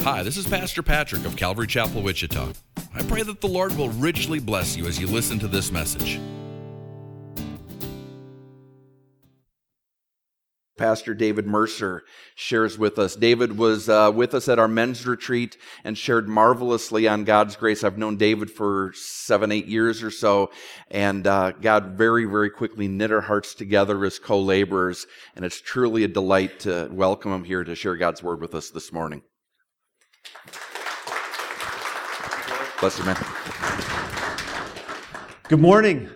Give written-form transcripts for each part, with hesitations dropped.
Hi, this is Pastor Patrick of Calvary Chapel, Wichita. I pray that the Lord will richly bless you as you listen to this message. Pastor David Mercer shares with us. David was with us at our men's retreat and shared marvelously on God's grace. I've known David for 7-8 years or so, and God very, very quickly knit our hearts together as co-laborers, and it's truly a delight to welcome him here to share God's word with us this morning. Bless you, man. Good morning.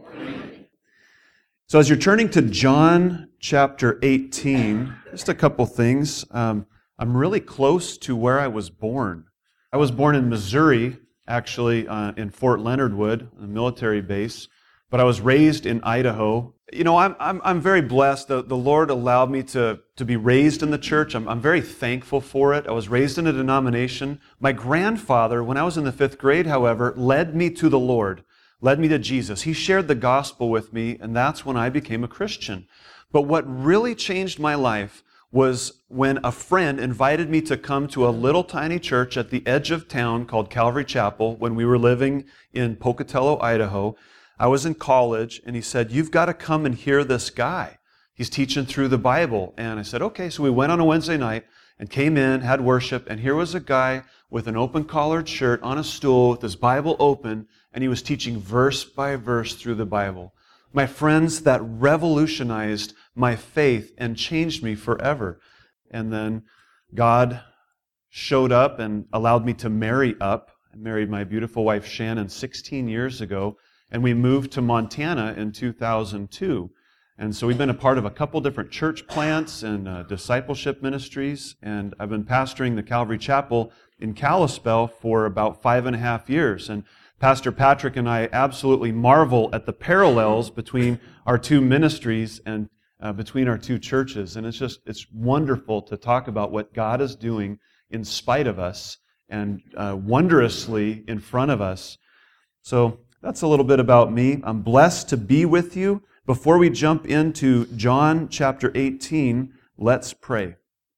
So as you're turning to John chapter 18, just a couple things. I'm really close to where I was born. I was born in Missouri, actually, in Fort Leonard Wood, a military base, but I was raised in Idaho. You know, I'm very blessed. The Lord allowed me to be raised in the church. I'm very thankful for it. I was raised in a denomination. My grandfather, when I was in the 5th grade, however, led me to the Lord, led me to Jesus. He shared the gospel with me, and that's when I became a Christian. But what really changed my life was when a friend invited me to come to a little tiny church at the edge of town called Calvary Chapel when we were living in Pocatello, Idaho. I was in college, and he said, "You've got to come and hear this guy. He's teaching through the Bible." And I said, okay. So we went on a Wednesday night and came in, had worship, and here was a guy with an open collared shirt on a stool with his Bible open, and he was teaching verse by verse through the Bible. My friends, that revolutionized my faith and changed me forever. And then God showed up and allowed me to marry up. I married my beautiful wife Shannon 16 years ago, and we moved to Montana in 2002. And so we've been a part of a couple different church plants and discipleship ministries, and I've been pastoring the Calvary Chapel in Kalispell for about 5.5 years. And Pastor Patrick and I absolutely marvel at the parallels between our two ministries and between our two churches. And it's wonderful to talk about what God is doing in spite of us and wondrously in front of us. So that's a little bit about me. I'm blessed to be with you. Before we jump into John chapter 18, let's pray.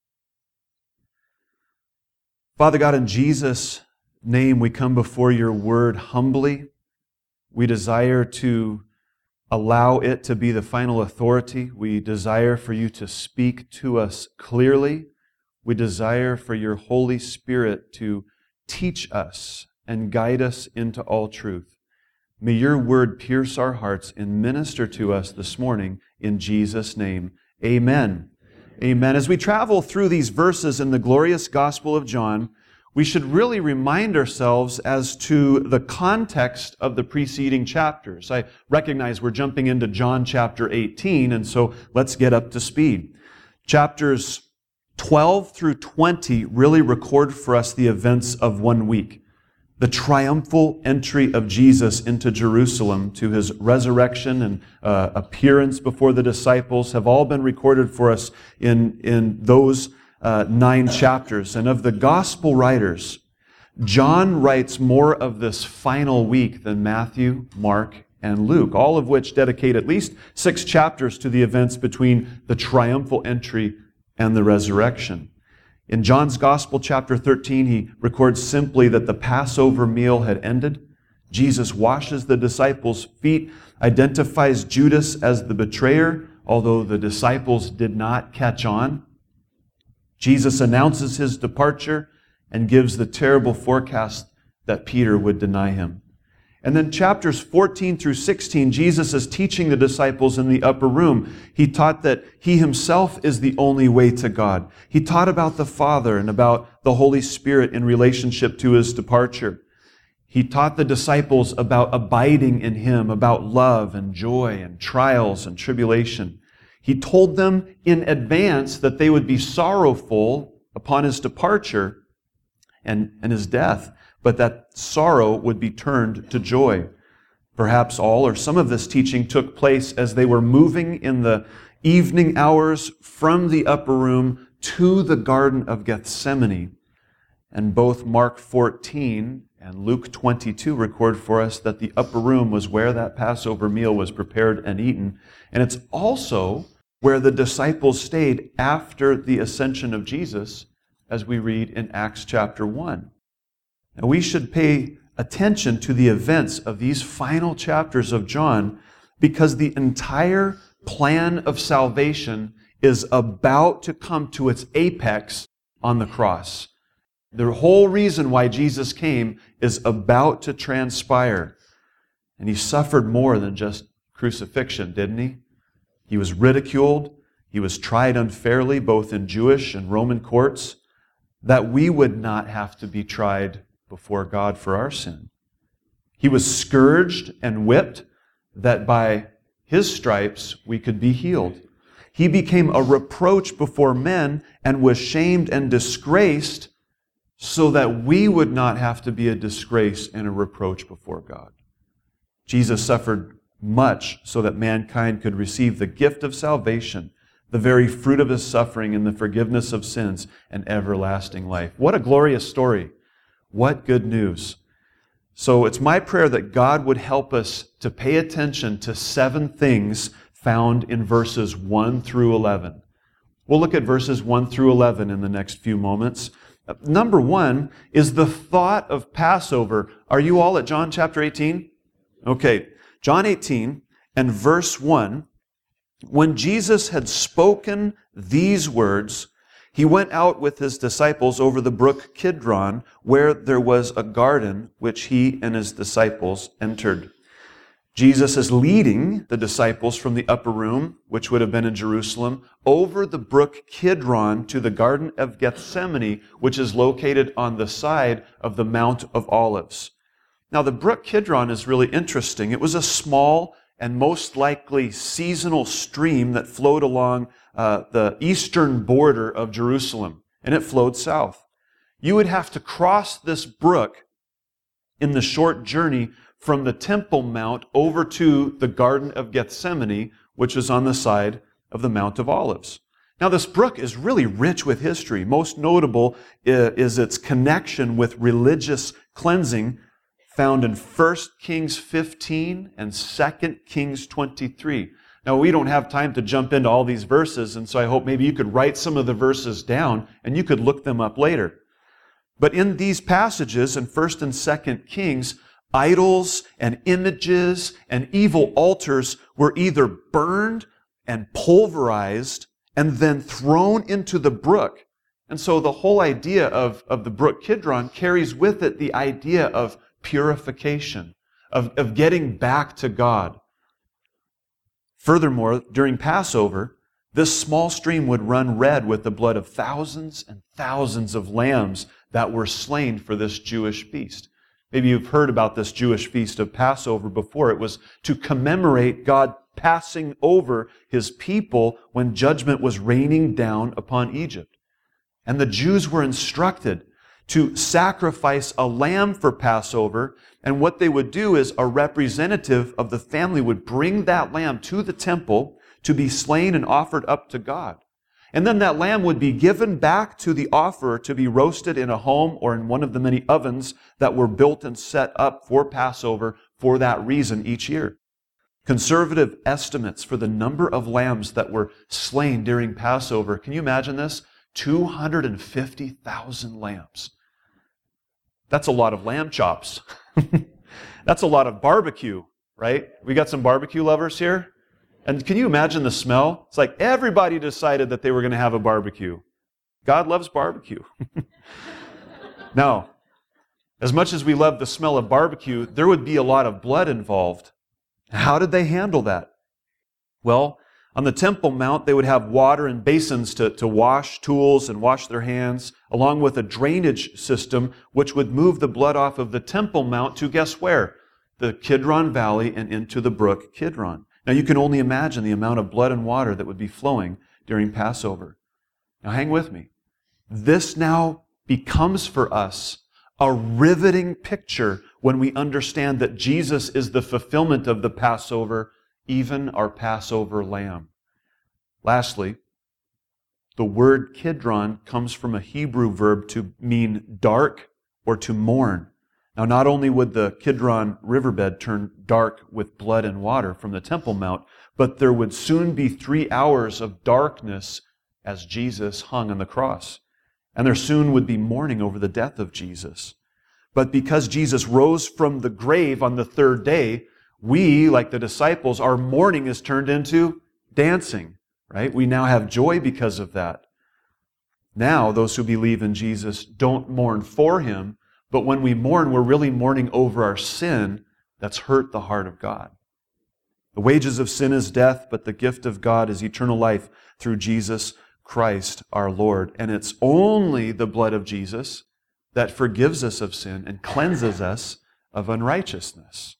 Father God, in Jesus' name, we come before your word humbly. We desire to allow it to be the final authority. We desire for you to speak to us clearly. We desire for your Holy Spirit to teach us and guide us into all truth. May your word pierce our hearts and minister to us this morning in Jesus' name. Amen. Amen. As we travel through these verses in the glorious Gospel of John, we should really remind ourselves as to the context of the preceding chapters. I recognize we're jumping into John chapter 18, and so let's get up to speed. Chapters 12 through 20 really record for us the events of one week. The triumphal entry of Jesus into Jerusalem to his resurrection and appearance before the disciples have all been recorded for us in those 9 chapters. And of the gospel writers, John writes more of this final week than Matthew, Mark, and Luke, all of which dedicate at least 6 chapters to the events between the triumphal entry and the resurrection. In John's Gospel, chapter 13, he records simply that the Passover meal had ended. Jesus washes the disciples' feet, identifies Judas as the betrayer, although the disciples did not catch on. Jesus announces his departure and gives the terrible forecast that Peter would deny him. And then chapters 14 through 16, Jesus is teaching the disciples in the upper room. He taught that he himself is the only way to God. He taught about the Father and about the Holy Spirit in relationship to his departure. He taught the disciples about abiding in him, about love and joy and trials and tribulation. He told them in advance that they would be sorrowful upon his departure and his death, but that sorrow would be turned to joy. Perhaps all or some of this teaching took place as they were moving in the evening hours from the upper room to the Garden of Gethsemane. And both Mark 14 and Luke 22 record for us that the upper room was where that Passover meal was prepared and eaten. And it's also where the disciples stayed after the ascension of Jesus as we read in Acts chapter 1. And we should pay attention to the events of these final chapters of John because the entire plan of salvation is about to come to its apex on the cross. The whole reason why Jesus came is about to transpire. And he suffered more than just crucifixion, didn't he? He was ridiculed. He was tried unfairly, both in Jewish and Roman courts, that we would not have to be tried before God for our sin. He was scourged and whipped, that by his stripes we could be healed. He became a reproach before men and was shamed and disgraced so that we would not have to be a disgrace and a reproach before God. Jesus suffered much so that mankind could receive the gift of salvation, the very fruit of his suffering in the forgiveness of sins and everlasting life. What a glorious story. What good news. So it's my prayer that God would help us to pay attention to 7 things found in verses 1 through 11. We'll look at verses 1 through 11 in the next few moments. Number 1 is the thought of Passover. Are you all at John chapter 18? Okay, John 18 and verse 1. When Jesus had spoken these words, he went out with his disciples over the brook Kidron, where there was a garden which he and his disciples entered. Jesus is leading the disciples from the upper room, which would have been in Jerusalem, over the brook Kidron to the Garden of Gethsemane, which is located on the side of the Mount of Olives. Now, the brook Kidron is really interesting. It was a small and most likely seasonal stream that flowed along the eastern border of Jerusalem, and it flowed south. You would have to cross this brook in the short journey from the Temple Mount over to the Garden of Gethsemane, which is on the side of the Mount of Olives. Now, this brook is really rich with history. Most notable is its connection with religious cleansing found in 1 Kings 15 and 2 Kings 23. Now, we don't have time to jump into all these verses, and so I hope maybe you could write some of the verses down and you could look them up later. But in these passages, in 1 and 2 Kings, idols and images and evil altars were either burned and pulverized and then thrown into the brook. And so the whole idea of the brook Kidron carries with it the idea of purification, of getting back to God. Furthermore, during Passover, this small stream would run red with the blood of thousands and thousands of lambs that were slain for this Jewish feast. Maybe you've heard about this Jewish feast of Passover before. It was to commemorate God passing over his people when judgment was raining down upon Egypt. And the Jews were instructed to sacrifice a lamb for Passover, and what they would do is a representative of the family would bring that lamb to the temple to be slain and offered up to God. And then that lamb would be given back to the offerer to be roasted in a home or in one of the many ovens that were built and set up for Passover for that reason each year. Conservative estimates for the number of lambs that were slain during Passover, can you imagine this? 250,000 lambs. That's a lot of lamb chops. That's a lot of barbecue, right? We got some barbecue lovers here? And can you imagine the smell? It's like everybody decided that they were going to have a barbecue. God loves barbecue. Now, as much as we love the smell of barbecue, there would be a lot of blood involved. How did they handle that? Well, on the Temple Mount, they would have water and basins to wash tools and wash their hands, along with a drainage system which would move the blood off of the Temple Mount to guess where? The Kidron Valley and into the brook Kidron. Now you can only imagine the amount of blood and water that would be flowing during Passover. Now hang with me. This now becomes for us a riveting picture when we understand that Jesus is the fulfillment of the Passover, even our Passover lamb. Lastly, the word Kidron comes from a Hebrew verb to mean dark or to mourn. Now, not only would the Kidron riverbed turn dark with blood and water from the Temple Mount, but there would soon be 3 hours of darkness as Jesus hung on the cross. and there soon would be mourning over the death of Jesus. But because Jesus rose from the grave on the third day, we, like the disciples, our mourning is turned into dancing, right? We now have joy because of that. Now, those who believe in Jesus don't mourn for Him, but when we mourn, we're really mourning over our sin that's hurt the heart of God. The wages of sin is death, but the gift of God is eternal life through Jesus Christ our Lord. And it's only the blood of Jesus that forgives us of sin and cleanses us of unrighteousness.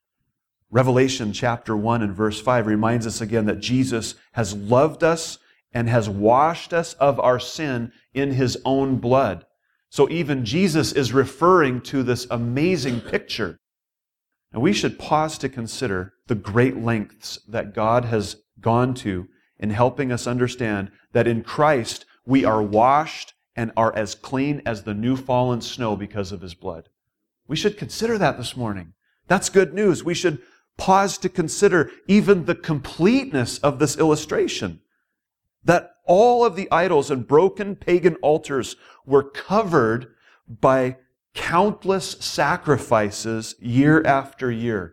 Revelation chapter 1 and verse 5 reminds us again that Jesus has loved us and has washed us of our sin in His own blood. So even Jesus is referring to this amazing picture. And we should pause to consider the great lengths that God has gone to in helping us understand that in Christ we are washed and are as clean as the new fallen snow because of His blood. We should consider that this morning. That's good news. We should pause to consider even the completeness of this illustration. That all of the idols and broken pagan altars were covered by countless sacrifices year after year.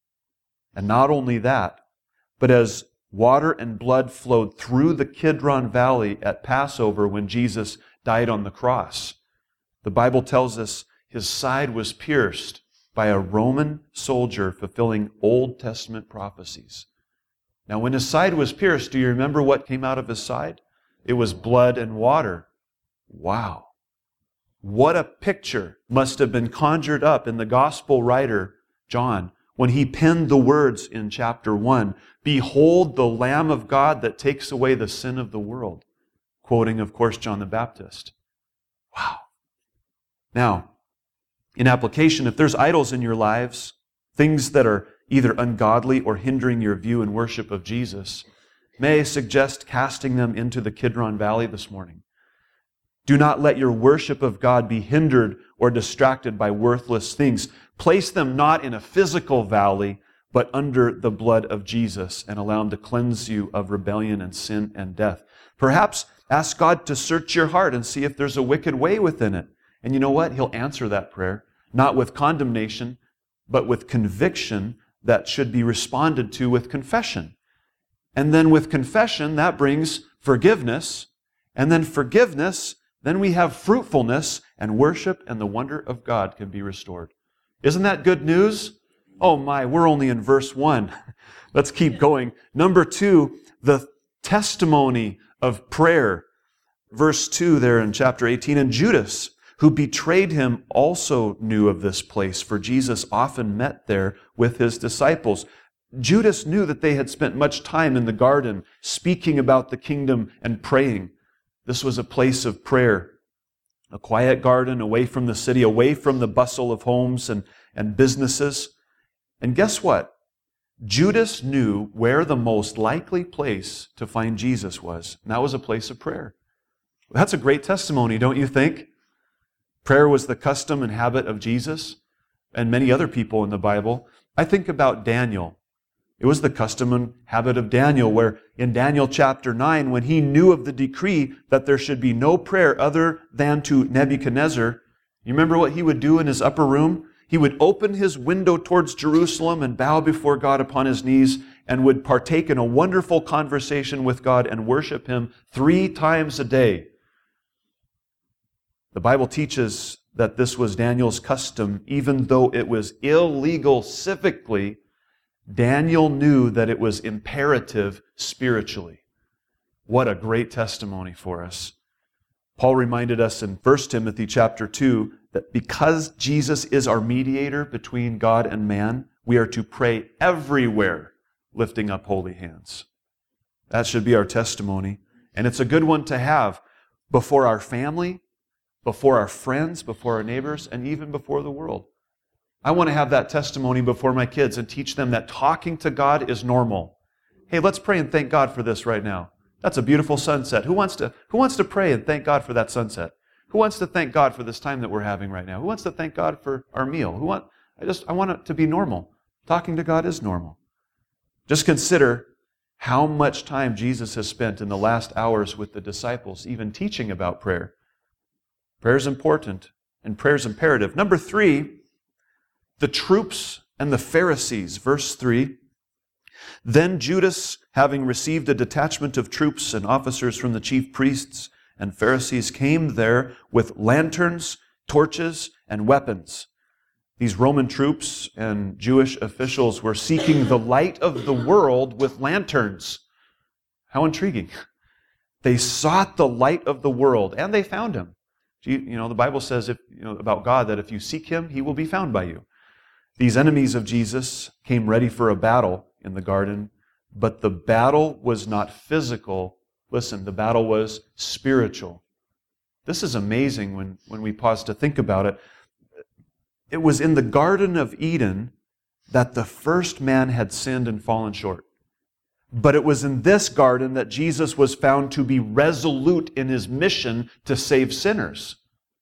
And not only that, but as water and blood flowed through the Kidron Valley at Passover when Jesus died on the cross, the Bible tells us His side was pierced by a Roman soldier fulfilling Old Testament prophecies. Now, when His side was pierced, do you remember what came out of His side? It was blood and water. Wow. What a picture must have been conjured up in the gospel writer, John, when he penned the words in chapter 1, "Behold the Lamb of God that takes away the sin of the world." Quoting, of course, John the Baptist. Wow. Now, in application, if there's idols in your lives, things that are either ungodly or hindering your view and worship of Jesus, may I suggest casting them into the Kidron Valley this morning. Do not let your worship of God be hindered or distracted by worthless things. Place them not in a physical valley, but under the blood of Jesus, and allow Him to cleanse you of rebellion and sin and death. Perhaps ask God to search your heart and see if there's a wicked way within it. And you know what? He'll answer that prayer, not with condemnation, but with conviction that should be responded to with confession. And then with confession, that brings forgiveness. And then forgiveness, then we have fruitfulness, and worship and the wonder of God can be restored. Isn't that good news? Oh my, we're only in verse 1. Let's keep going. Number 2, the testimony of prayer. Verse 2 there in chapter 18, "And Judas, who betrayed Him, also knew of this place, for Jesus often met there with His disciples." Judas knew that they had spent much time in the garden speaking about the kingdom and praying. This was a place of prayer, a quiet garden away from the city, away from the bustle of homes and businesses. And guess what? Judas knew where the most likely place to find Jesus was, and that was a place of prayer. That's a great testimony, don't you think? Prayer was the custom and habit of Jesus and many other people in the Bible. I think about Daniel. It was the custom and habit of Daniel, where in Daniel chapter 9, when he knew of the decree that there should be no prayer other than to Nebuchadnezzar, you remember what he would do in his upper room? He would open his window towards Jerusalem and bow before God upon his knees and would partake in a wonderful conversation with God and worship Him 3 times a day. The Bible teaches that this was Daniel's custom, even though it was illegal civically. Daniel knew that it was imperative spiritually. What a great testimony for us. Paul reminded us in 1 Timothy chapter 2 that because Jesus is our mediator between God and man, we are to pray everywhere, lifting up holy hands. That should be our testimony. And it's a good one to have before our family, before our friends, before our neighbors, and even before the world. I want to have that testimony before my kids and teach them that talking to God is normal. Hey, let's pray and thank God for this right now. That's a beautiful sunset. Who wants to pray and thank God for that sunset? Who wants to thank God for this time that we're having right now? Who wants to thank God for our meal? I want it to be normal. Talking to God is normal. Just consider how much time Jesus has spent in the last hours with the disciples, even teaching about prayer. Prayer is important, and prayer is imperative. Number 3, the troops and the Pharisees. Verse 3, then Judas, having received a detachment of troops and officers from the chief priests and Pharisees, came there with lanterns, torches, and weapons. These Roman troops and Jewish officials were seeking the light of the world with lanterns. How intriguing. They sought the light of the world, and they found him. The Bible says about God that if you seek him, he will be found by you. These enemies of Jesus came ready for a battle in the garden, but the battle was not physical. Listen, the battle was spiritual. This is amazing when we pause to think about it. It was in the Garden of Eden that the first man had sinned and fallen short. But it was in this garden that Jesus was found to be resolute in his mission to save sinners.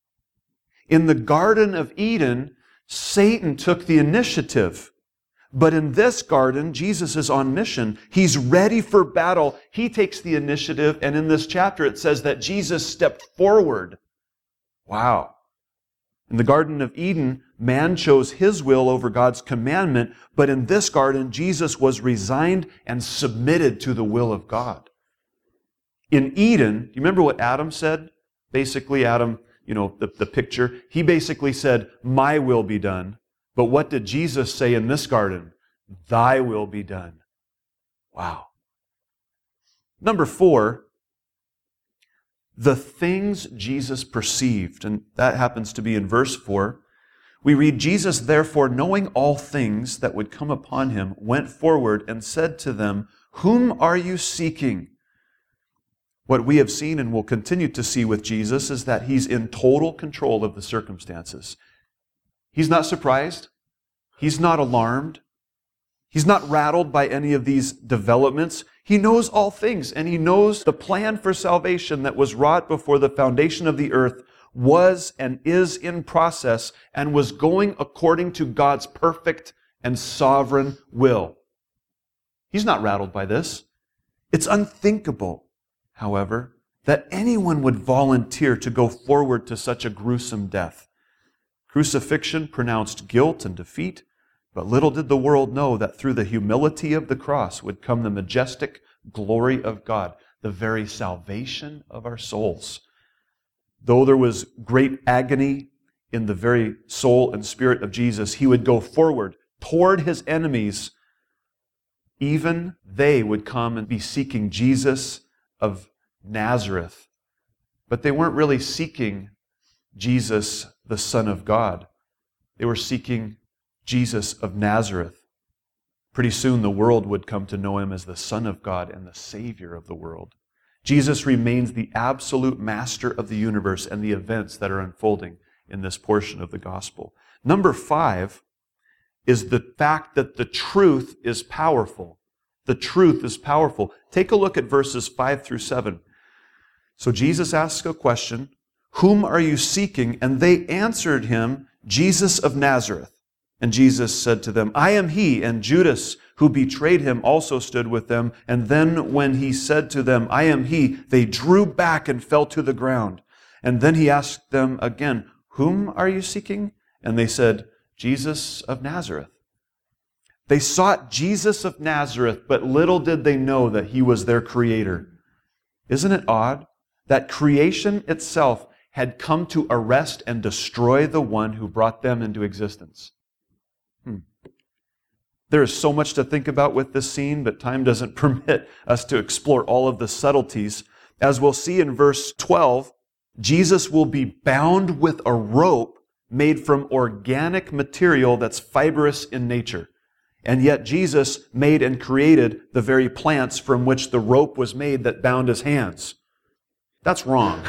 In the Garden of Eden, Satan took the initiative. But in this garden, Jesus is on mission. He's ready for battle. He takes the initiative. And in this chapter, it says that Jesus stepped forward. Wow. In the Garden of Eden, man chose his will over God's commandment. But in this garden, Jesus was resigned and submitted to the will of God. In Eden, do you remember what Adam said? Basically, Adam, the picture, he basically said, my will be done. But what did Jesus say in this garden? Thy will be done. Wow. Number 4, the things Jesus perceived, and that happens to be in verse 4. We read, Jesus, therefore, knowing all things that would come upon him, went forward and said to them, whom are you seeking? What we have seen and will continue to see with Jesus is that he's in total control of the circumstances. He's not surprised. He's not alarmed. He's not rattled by any of these developments. He knows all things, and he knows the plan for salvation that was wrought before the foundation of the earth was and is in process and was going according to God's perfect and sovereign will. He's not rattled by this. It's unthinkable, however, that anyone would volunteer to go forward to such a gruesome death. Crucifixion pronounced guilt and defeat, but little did the world know that through the humility of the cross would come the majestic glory of God, the very salvation of our souls. Though there was great agony in the very soul and spirit of Jesus, he would go forward toward his enemies. Even they would come and be seeking Jesus of Nazareth. But they weren't really seeking Jesus, the Son of God. They were seeking Jesus of Nazareth. Pretty soon the world would come to know him as the Son of God and the Savior of the world. Jesus remains the absolute master of the universe and the events that are unfolding in this portion of the gospel. Number 5 is the fact that the truth is powerful. The truth is powerful. Take a look at verses 5 through 7. So Jesus asks a question, whom are you seeking? And they answered him, Jesus of Nazareth. And Jesus said to them, I am he. And Judas, who betrayed him, also stood with them. And then when he said to them, I am he, they drew back and fell to the ground. And then he asked them again, whom are you seeking? And they said, Jesus of Nazareth. They sought Jesus of Nazareth, but little did they know that he was their creator. Isn't it odd that creation itself had come to arrest and destroy the one who brought them into existence? There is so much to think about with this scene, but time doesn't permit us to explore all of the subtleties. As we'll see in verse 12, Jesus will be bound with a rope made from organic material that's fibrous in nature. And yet Jesus made and created the very plants from which the rope was made that bound his hands. That's wrong.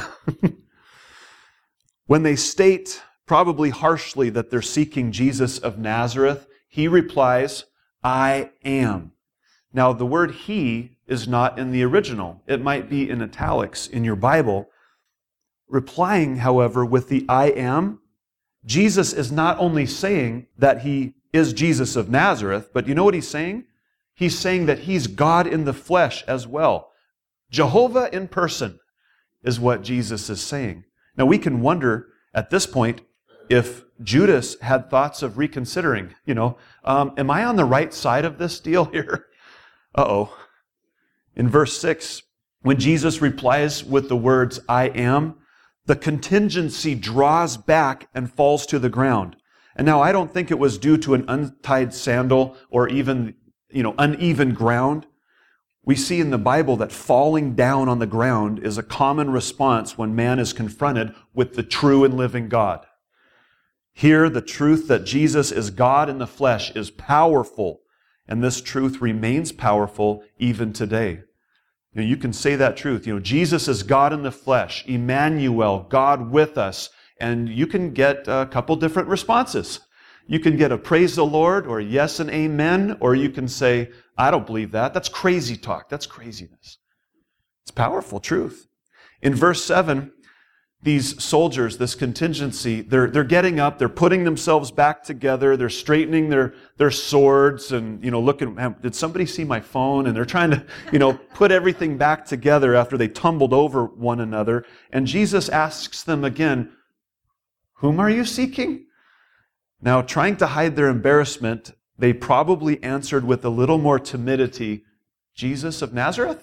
When they state, probably harshly, that they're seeking Jesus of Nazareth, he replies, I am. Now, the word he is not in the original. It might be in italics in your Bible. Replying, however, with the I am, Jesus is not only saying that he is Jesus of Nazareth, but you know what he's saying? He's saying that he's God in the flesh as well. Jehovah in person is what Jesus is saying. Now we can wonder at this point if Judas had thoughts of reconsidering, am I on the right side of this deal here? Uh-oh. In verse 6, when Jesus replies with the words, I am, the contingency draws back and falls to the ground. And now I don't think it was due to an untied sandal or even, uneven ground. We see in the Bible that falling down on the ground is a common response when man is confronted with the true and living God. Here, the truth that Jesus is God in the flesh is powerful, and this truth remains powerful even today. You can say that truth. Jesus is God in the flesh, Emmanuel, God with us, and you can get a couple different responses. You can get a praise the Lord, or yes and amen, or you can say, I don't believe that. That's crazy talk. That's craziness. It's powerful truth. In verse 7, these soldiers, this contingency, they're getting up, they're putting themselves back together, they're straightening their swords and, looking, did somebody see my phone? And they're trying to, put everything back together after they tumbled over one another. And Jesus asks them again, whom are you seeking? Now, trying to hide their embarrassment, they probably answered with a little more timidity, Jesus of Nazareth?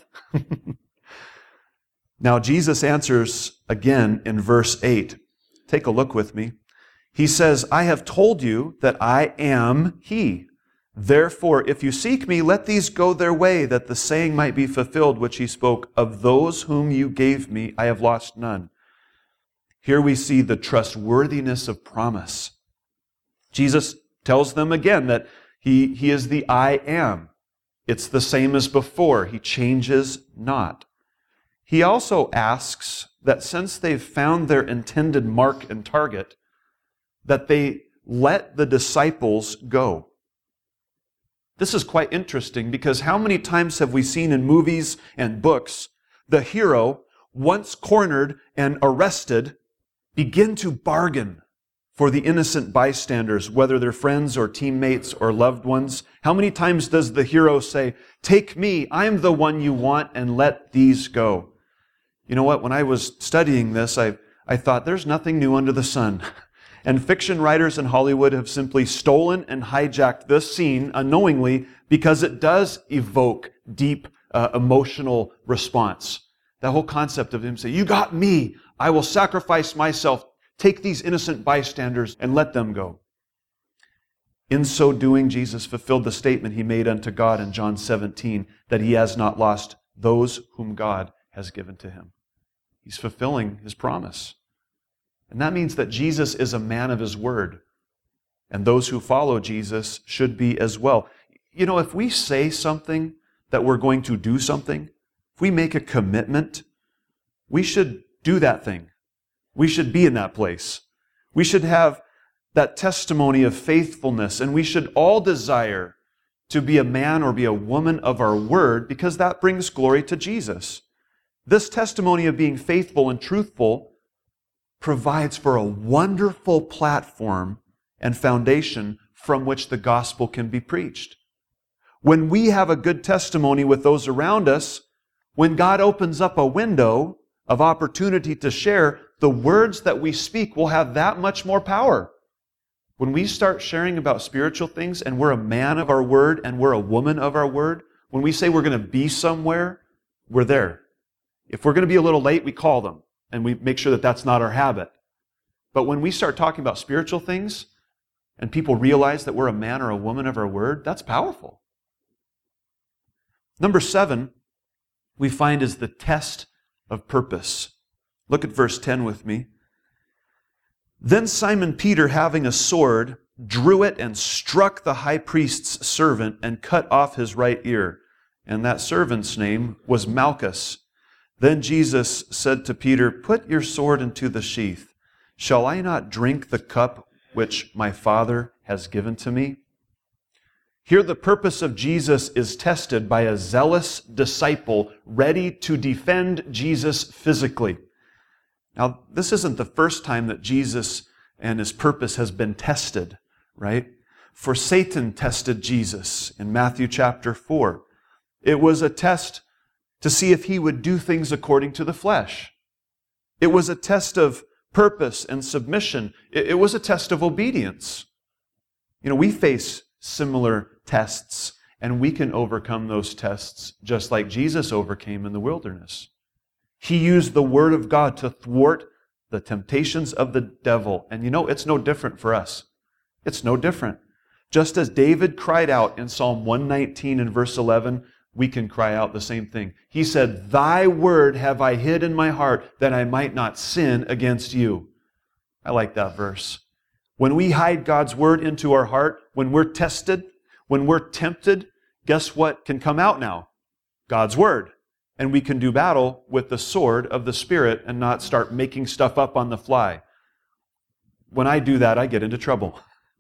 Now, Jesus answers again in verse 8. Take a look with me. He says, I have told you that I am He. Therefore, if you seek me, let these go their way, that the saying might be fulfilled which He spoke, of those whom you gave me, I have lost none. Here we see the trustworthiness of promise. Jesus tells them again that He is the I am. It's the same as before. He changes not. He also asks that since they've found their intended mark and target, that they let the disciples go. This is quite interesting because how many times have we seen in movies and books the hero, once cornered and arrested, begin to bargain for the innocent bystanders, whether they're friends or teammates or loved ones? How many times does the hero say, take me, I'm the one you want, and let these go? You know what? When I was studying this, I thought there's nothing new under the sun. And fiction writers in Hollywood have simply stolen and hijacked this scene unknowingly because it does evoke deep emotional response. That whole concept of him saying, you got me, I will sacrifice myself, take these innocent bystanders and let them go. In so doing, Jesus fulfilled the statement He made unto God in John 17, that He has not lost those whom God has given to Him. He's fulfilling His promise. And that means that Jesus is a man of His word. And those who follow Jesus should be as well. If we say something that we're going to do something, if we make a commitment, we should do that thing. We should be in that place. We should have that testimony of faithfulness, and we should all desire to be a man or be a woman of our word because that brings glory to Jesus. This testimony of being faithful and truthful provides for a wonderful platform and foundation from which the gospel can be preached. When we have a good testimony with those around us, when God opens up a window of opportunity to share, the words that we speak will have that much more power. When we start sharing about spiritual things and we're a man of our word and we're a woman of our word, when we say we're going to be somewhere, we're there. If we're going to be a little late, we call them and we make sure that that's not our habit. But when we start talking about spiritual things and people realize that we're a man or a woman of our word, that's powerful. Number 7, we find is the test of purpose. Look at verse 10 with me. Then Simon Peter, having a sword, drew it and struck the high priest's servant and cut off his right ear. And that servant's name was Malchus. Then Jesus said to Peter, put your sword into the sheath. Shall I not drink the cup which my Father has given to me? Here the purpose of Jesus is tested by a zealous disciple ready to defend Jesus physically. Now, this isn't the first time that Jesus and His purpose has been tested, right? For Satan tested Jesus in Matthew chapter 4. It was a test to see if He would do things according to the flesh. It was a test of purpose and submission. It was a test of obedience. You know, we face similar tests, and we can overcome those tests just like Jesus overcame in the wilderness. He used the Word of God to thwart the temptations of the devil. And you know, it's no different for us. It's no different. Just as David cried out in Psalm 119 and verse 11, we can cry out the same thing. He said, "Thy word have I hid in my heart, that I might not sin against you." I like that verse. When we hide God's word into our heart, when we're tested, when we're tempted, guess what can come out now? God's word. And we can do battle with the sword of the Spirit and not start making stuff up on the fly. When I do that, I get into trouble.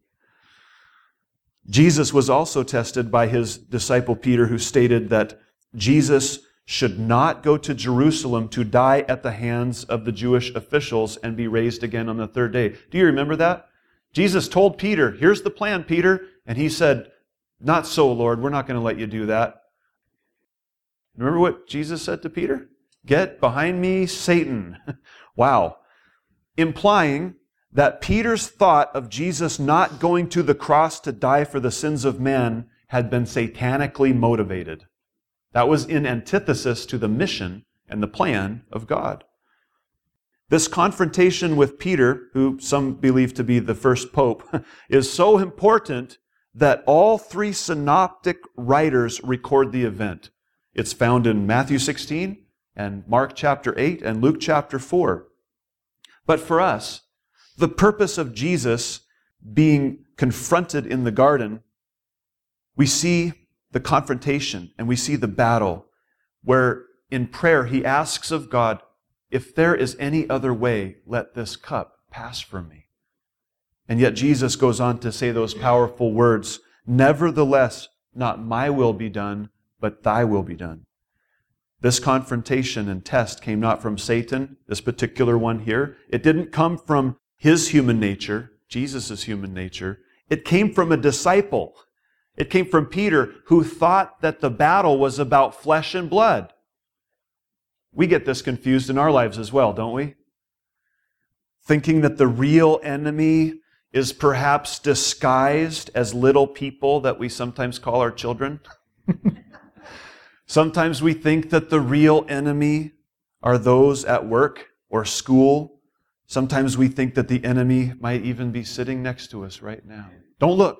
Jesus was also tested by his disciple Peter, who stated that Jesus should not go to Jerusalem to die at the hands of the Jewish officials and be raised again on the third day. Do you remember that? Jesus told Peter, "Here's the plan, Peter." And he said, "Not so, Lord. We're not going to let you do that." Remember what Jesus said to Peter? "Get behind me, Satan." Wow. Implying that Peter's thought of Jesus not going to the cross to die for the sins of men had been satanically motivated. That was in antithesis to the mission and the plan of God. This confrontation with Peter, who some believe to be the first pope, is so important that all three synoptic writers record the event. It's found in Matthew 16 and Mark chapter 8 and Luke chapter 4. But for us, the purpose of Jesus being confronted in the garden, we see the confrontation and we see the battle where in prayer he asks of God, "If there is any other way, let this cup pass from me." And yet Jesus goes on to say those powerful words, "Nevertheless, not my will be done, but thy will be done." This confrontation and test came not from Satan, this particular one here. It didn't come from his human nature, Jesus' human nature. It came from a disciple. It came from Peter, who thought that the battle was about flesh and blood. We get this confused in our lives as well, don't we? Thinking that the real enemy is perhaps disguised as little people that we sometimes call our children. Sometimes we think that the real enemy are those at work or school. Sometimes we think that the enemy might even be sitting next to us right now. Don't look.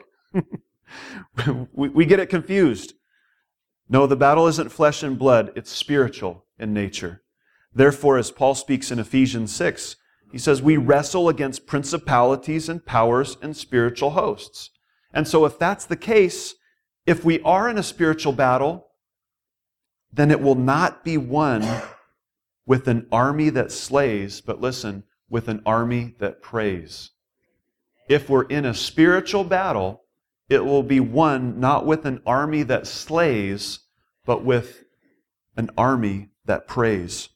We get it confused. No, the battle isn't flesh and blood. It's spiritual in nature. Therefore, as Paul speaks in Ephesians 6, he says, we wrestle against principalities and powers and spiritual hosts. And so if that's the case, if we are in a spiritual battle, then it will not be won with an army that slays, but listen, with an army that prays. If we're in a spiritual battle, it will be won not with an army that slays, but with an army that prays.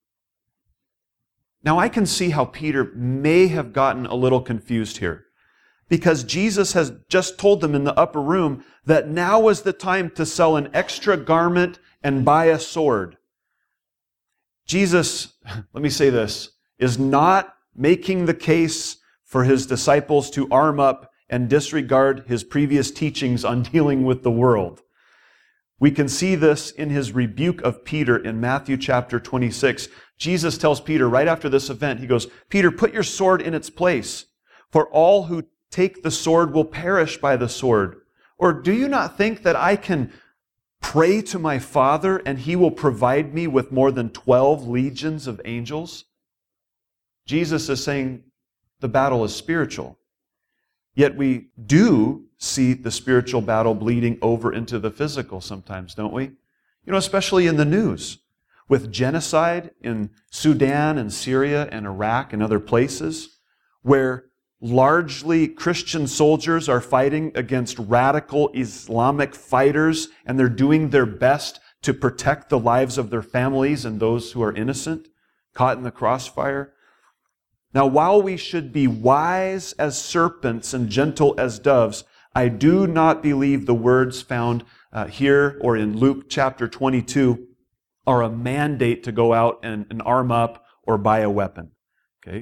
Now I can see how Peter may have gotten a little confused here, because Jesus has just told them in the upper room that now is the time to sell an extra garment and buy a sword. Jesus, let me say this, is not making the case for his disciples to arm up and disregard his previous teachings on dealing with the world. We can see this in his rebuke of Peter in Matthew chapter 26. Jesus tells Peter right after this event, he goes, "Peter, put your sword in its place, for all who take the sword will perish by the sword. Or do you not think that I can pray to my Father and he will provide me with more than 12 legions of angels?" Jesus is saying the battle is spiritual. Yet we do see the spiritual battle bleeding over into the physical sometimes, don't we? You know, especially in the news, with genocide in Sudan and Syria and Iraq and other places, where largely Christian soldiers are fighting against radical Islamic fighters, and they're doing their best to protect the lives of their families and those who are innocent, caught in the crossfire. Now, while we should be wise as serpents and gentle as doves, I do not believe the words found here or in Luke chapter 22 are a mandate to go out and arm up or buy a weapon. Okay?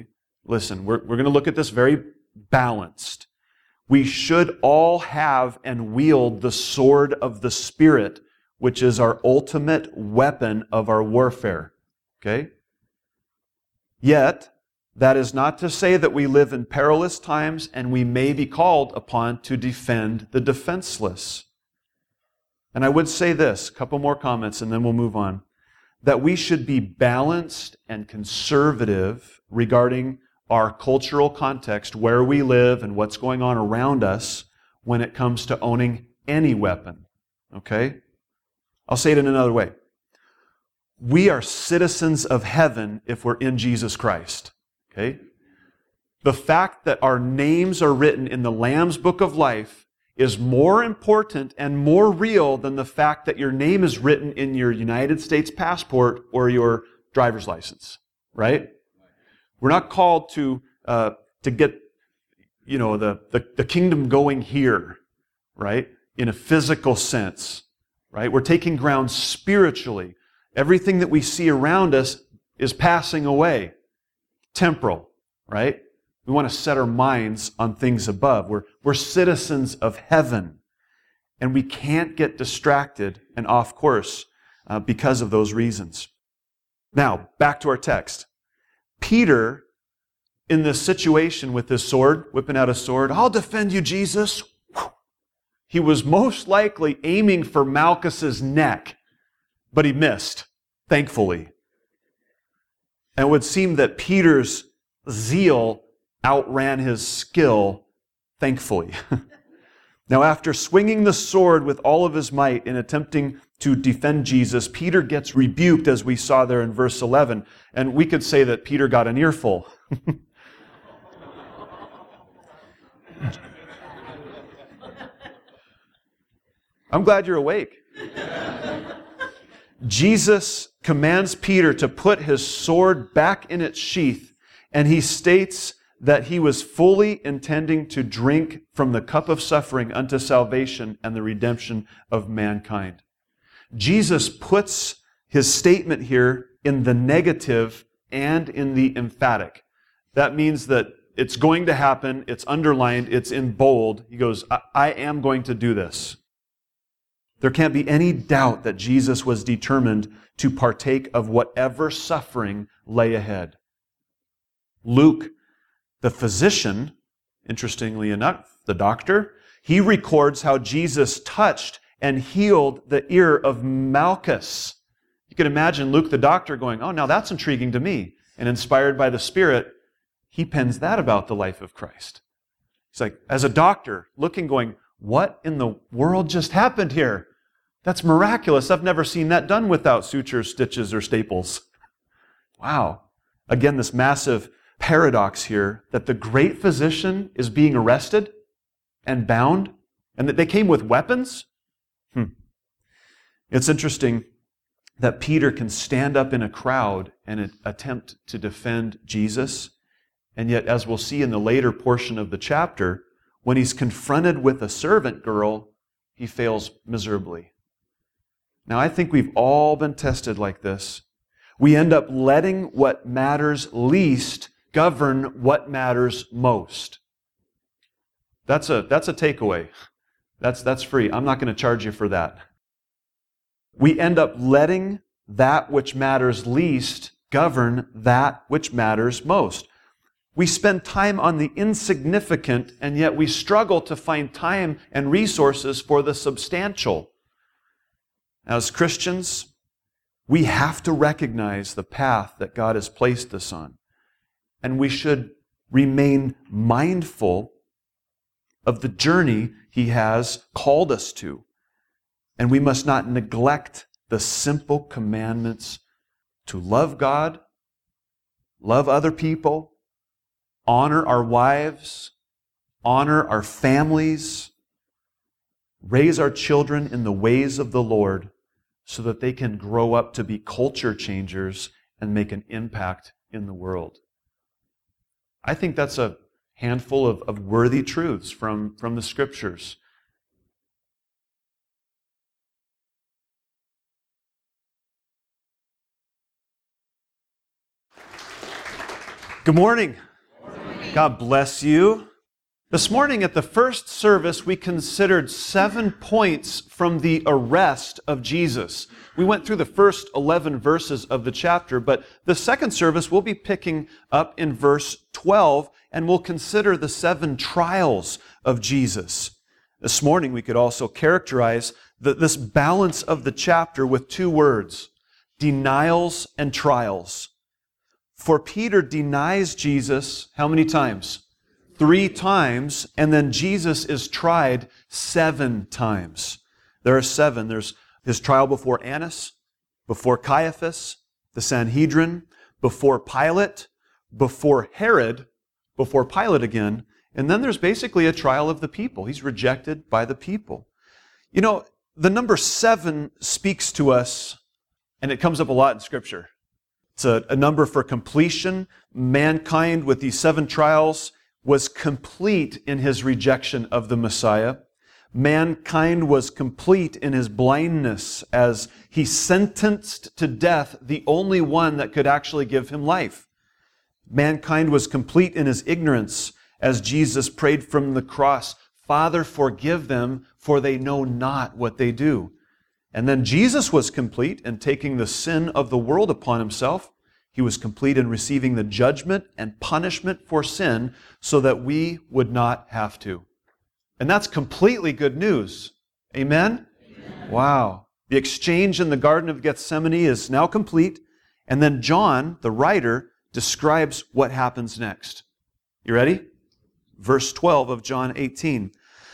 listen, we're going to look at this very balanced. We should all have and wield the sword of the Spirit, which is our ultimate weapon of our warfare. Okay? Yet, that is not to say that we live in perilous times and we may be called upon to defend the defenseless. And I would say this, a couple more comments and then we'll move on, that we should be balanced and conservative regarding our cultural context, where we live and what's going on around us when it comes to owning any weapon. Okay? I'll say it in another way. We are citizens of heaven if we're in Jesus Christ. Okay? The fact that our names are written in the Lamb's Book of Life is more important and more real than the fact that your name is written in your United States passport or your driver's license. Right? We're not called to get, the kingdom going here, right? In a physical sense, right? We're taking ground spiritually. Everything that we see around us is passing away. Temporal, right? We want to set our minds on things above. We're citizens of heaven. And we can't get distracted and off course because of those reasons. Now, back to our text. Peter, in this situation with his sword, whipping out a sword, I'll defend you, Jesus. He was most likely aiming for Malchus's neck, but he missed, thankfully. And it would seem that Peter's zeal outran his skill, thankfully. Now, after swinging the sword with all of his might in attempting to defend Jesus, Peter gets rebuked, as we saw there in verse 11. And we could say that Peter got an earful. I'm glad you're awake. Jesus commands Peter to put his sword back in its sheath, and he states that he was fully intending to drink from the cup of suffering unto salvation and the redemption of mankind. Jesus puts his statement here in the negative and in the emphatic. That means that it's going to happen, it's underlined, it's in bold. He goes, I am going to do this. There can't be any doubt that Jesus was determined to partake of whatever suffering lay ahead. Luke, the physician, interestingly enough, the doctor, he records how Jesus touched and healed the ear of Malchus. You can imagine Luke the doctor going, oh, now that's intriguing to me. And inspired by the Spirit, he pens that about the life of Christ. He's like, as a doctor, looking, going, what in the world just happened here? That's miraculous. I've never seen that done without sutures, stitches, or staples. Wow. Again, this massive paradox here that the great physician is being arrested and bound, and that they came with weapons. It's interesting that Peter can stand up in a crowd and attempt to defend Jesus, and yet, as we'll see in the later portion of the chapter, when he's confronted with a servant girl, he fails miserably. Now, I think we've all been tested like this. We end up letting what matters least govern what matters most. That's a takeaway. That's free. I'm not going to charge you for that. We end up letting that which matters least govern that which matters most. We spend time on the insignificant, and yet we struggle to find time and resources for the substantial. As Christians, we have to recognize the path that God has placed us on. And we should remain mindful of the journey He has called us to. And we must not neglect the simple commandments to love God, love other people, honor our wives, honor our families, raise our children in the ways of the Lord so that they can grow up to be culture changers and make an impact in the world. I think that's a handful of worthy truths from the Scriptures. Good morning. God bless you. This morning at the first service, we considered 7 points from the arrest of Jesus. We went through the first 11 verses of the chapter, but the second service we'll be picking up in verse 12, and we'll consider the 7 trials of Jesus. This morning we could also characterize this balance of the chapter with 2 words, denials and trials. For Peter denies Jesus how many times? 3 times, and then Jesus is tried 7 times. There are 7. There's his trial before Annas, before Caiaphas, the Sanhedrin, before Pilate, before Herod, before Pilate again, and then there's basically a trial of the people. He's rejected by the people. You know, the number 7 speaks to us, and it comes up a lot in Scripture. It's a number for completion. Mankind, with these 7 trials, was complete in his rejection of the Messiah. Mankind was complete in his blindness as he sentenced to death the only one that could actually give him life. Mankind was complete in his ignorance as Jesus prayed from the cross, Father, forgive them, for they know not what they do. And then Jesus was complete in taking the sin of the world upon himself. He was complete in receiving the judgment and punishment for sin so that we would not have to. And that's completely good news. Amen? Amen. Wow. The exchange in the Garden of Gethsemane is now complete. And then John, the writer, describes what happens next. You ready? Verse 12 of John 18.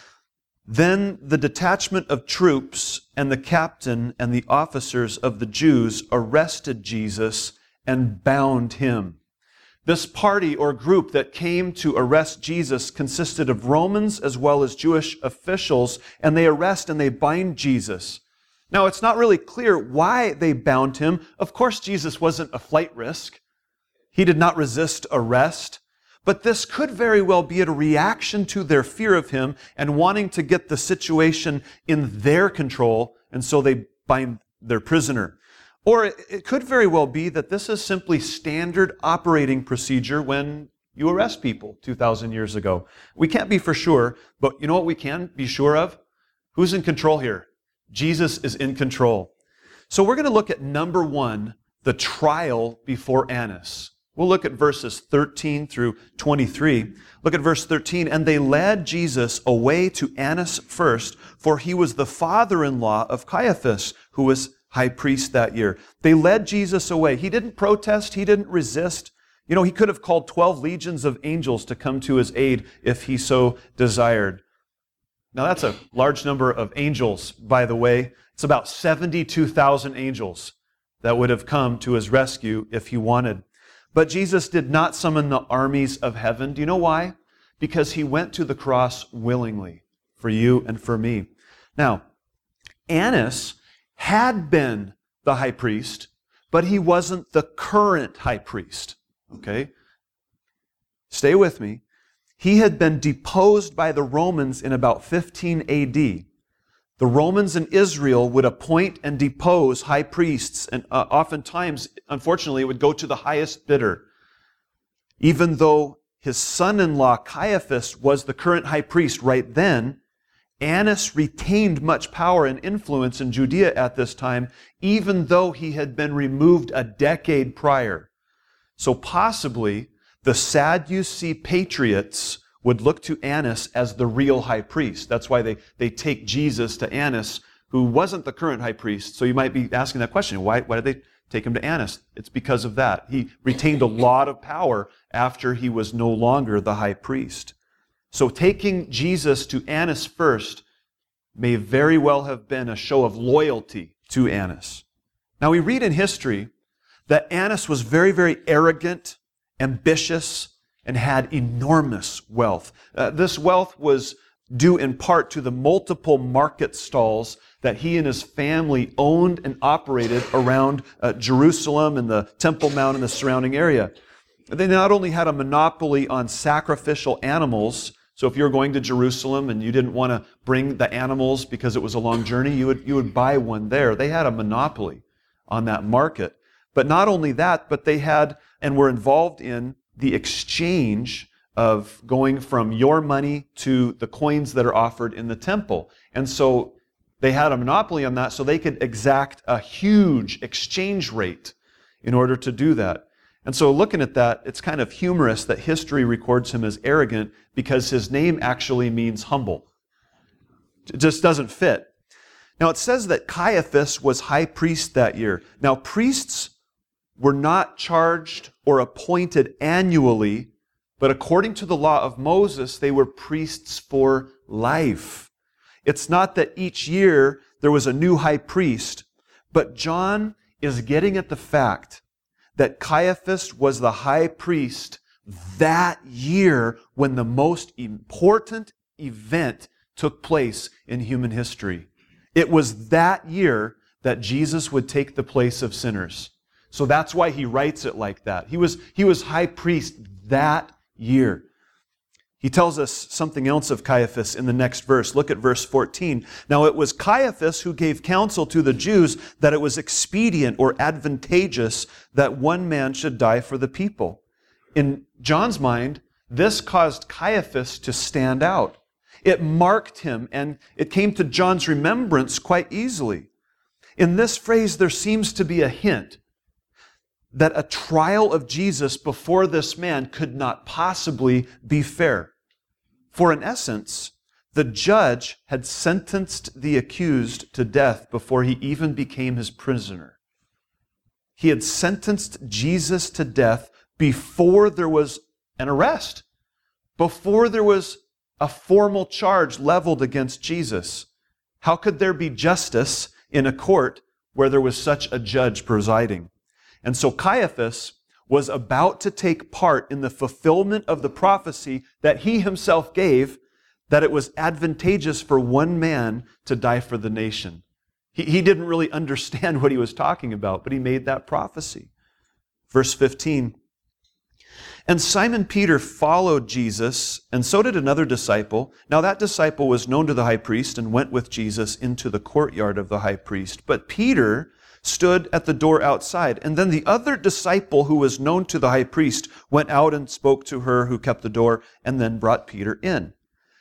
Then the detachment of troops and the captain and the officers of the Jews arrested Jesus and bound him. This party or group that came to arrest Jesus consisted of Romans as well as Jewish officials, and they arrest and they bind Jesus. Now, it's not really clear why they bound him. Of course, Jesus wasn't a flight risk. He did not resist arrest. But this could very well be a reaction to their fear of him and wanting to get the situation in their control, and so they bind their prisoner. Or it could very well be that this is simply standard operating procedure when you arrest people 2,000 years ago. We can't be for sure, but you know what we can be sure of? Who's in control here? Jesus is in control. So we're going to look at number 1, the trial before Annas. We'll look at verses 13 through 23. Look at verse 13. And they led Jesus away to Annas first, for he was the father-in-law of Caiaphas, who was high priest that year. They led Jesus away. He didn't protest. He didn't resist. You know, he could have called 12 legions of angels to come to his aid if he so desired. Now, that's a large number of angels, by the way. It's about 72,000 angels that would have come to his rescue if he wanted. But Jesus did not summon the armies of heaven. Do you know why? Because he went to the cross willingly for you and for me. Now, Annas had been the high priest, but he wasn't the current high priest. Okay? Stay with me. He had been deposed by the Romans in about 15 AD. The Romans in Israel would appoint and depose high priests, and oftentimes, unfortunately, it would go to the highest bidder. Even though his son-in-law Caiaphas was the current high priest right then, Annas retained much power and influence in Judea at this time, even though he had been removed a decade prior. So possibly, the Sadducee patriots would look to Annas as the real high priest. That's why they take Jesus to Annas, who wasn't the current high priest. So you might be asking that question, why did they take him to Annas? It's because of that. He retained a lot of power after he was no longer the high priest. So taking Jesus to Annas first may very well have been a show of loyalty to Annas. Now we read in history that Annas was very, very arrogant, ambitious, and had enormous wealth. This wealth was due in part to the multiple market stalls that he and his family owned and operated around Jerusalem and the Temple Mount and the surrounding area. They not only had a monopoly on sacrificial animals, so if you were going to Jerusalem and you didn't want to bring the animals because it was a long journey, you would buy one there. They had a monopoly on that market. But not only that, but they had and were involved in the exchange of going from your money to the coins that are offered in the temple. And so they had a monopoly on that, so they could exact a huge exchange rate in order to do that. And so looking at that, it's kind of humorous that history records him as arrogant because his name actually means humble. It just doesn't fit. Now it says that Caiaphas was high priest that year. Now priests were not charged or appointed annually, but according to the law of Moses, they were priests for life. It's not that each year there was a new high priest, but John is getting at the fact that Caiaphas was the high priest that year when the most important event took place in human history. It was that year that Jesus would take the place of sinners. So that's why he writes it like that. He was high priest that year. He tells us something else of Caiaphas in the next verse. Look at verse 14. Now it was Caiaphas who gave counsel to the Jews that it was expedient or advantageous that one man should die for the people. In John's mind, this caused Caiaphas to stand out. It marked him, and it came to John's remembrance quite easily. In this phrase, there seems to be a hint that a trial of Jesus before this man could not possibly be fair. For in essence, the judge had sentenced the accused to death before he even became his prisoner. He had sentenced Jesus to death before there was an arrest, before there was a formal charge leveled against Jesus. How could there be justice in a court where there was such a judge presiding? And so Caiaphas was about to take part in the fulfillment of the prophecy that he himself gave, that it was advantageous for one man to die for the nation. He didn't really understand what he was talking about, but he made that prophecy. Verse 15. And Simon Peter followed Jesus, and so did another disciple. Now that disciple was known to the high priest and went with Jesus into the courtyard of the high priest. But Peter stood at the door outside. And then the other disciple who was known to the high priest went out and spoke to her who kept the door and then brought Peter in.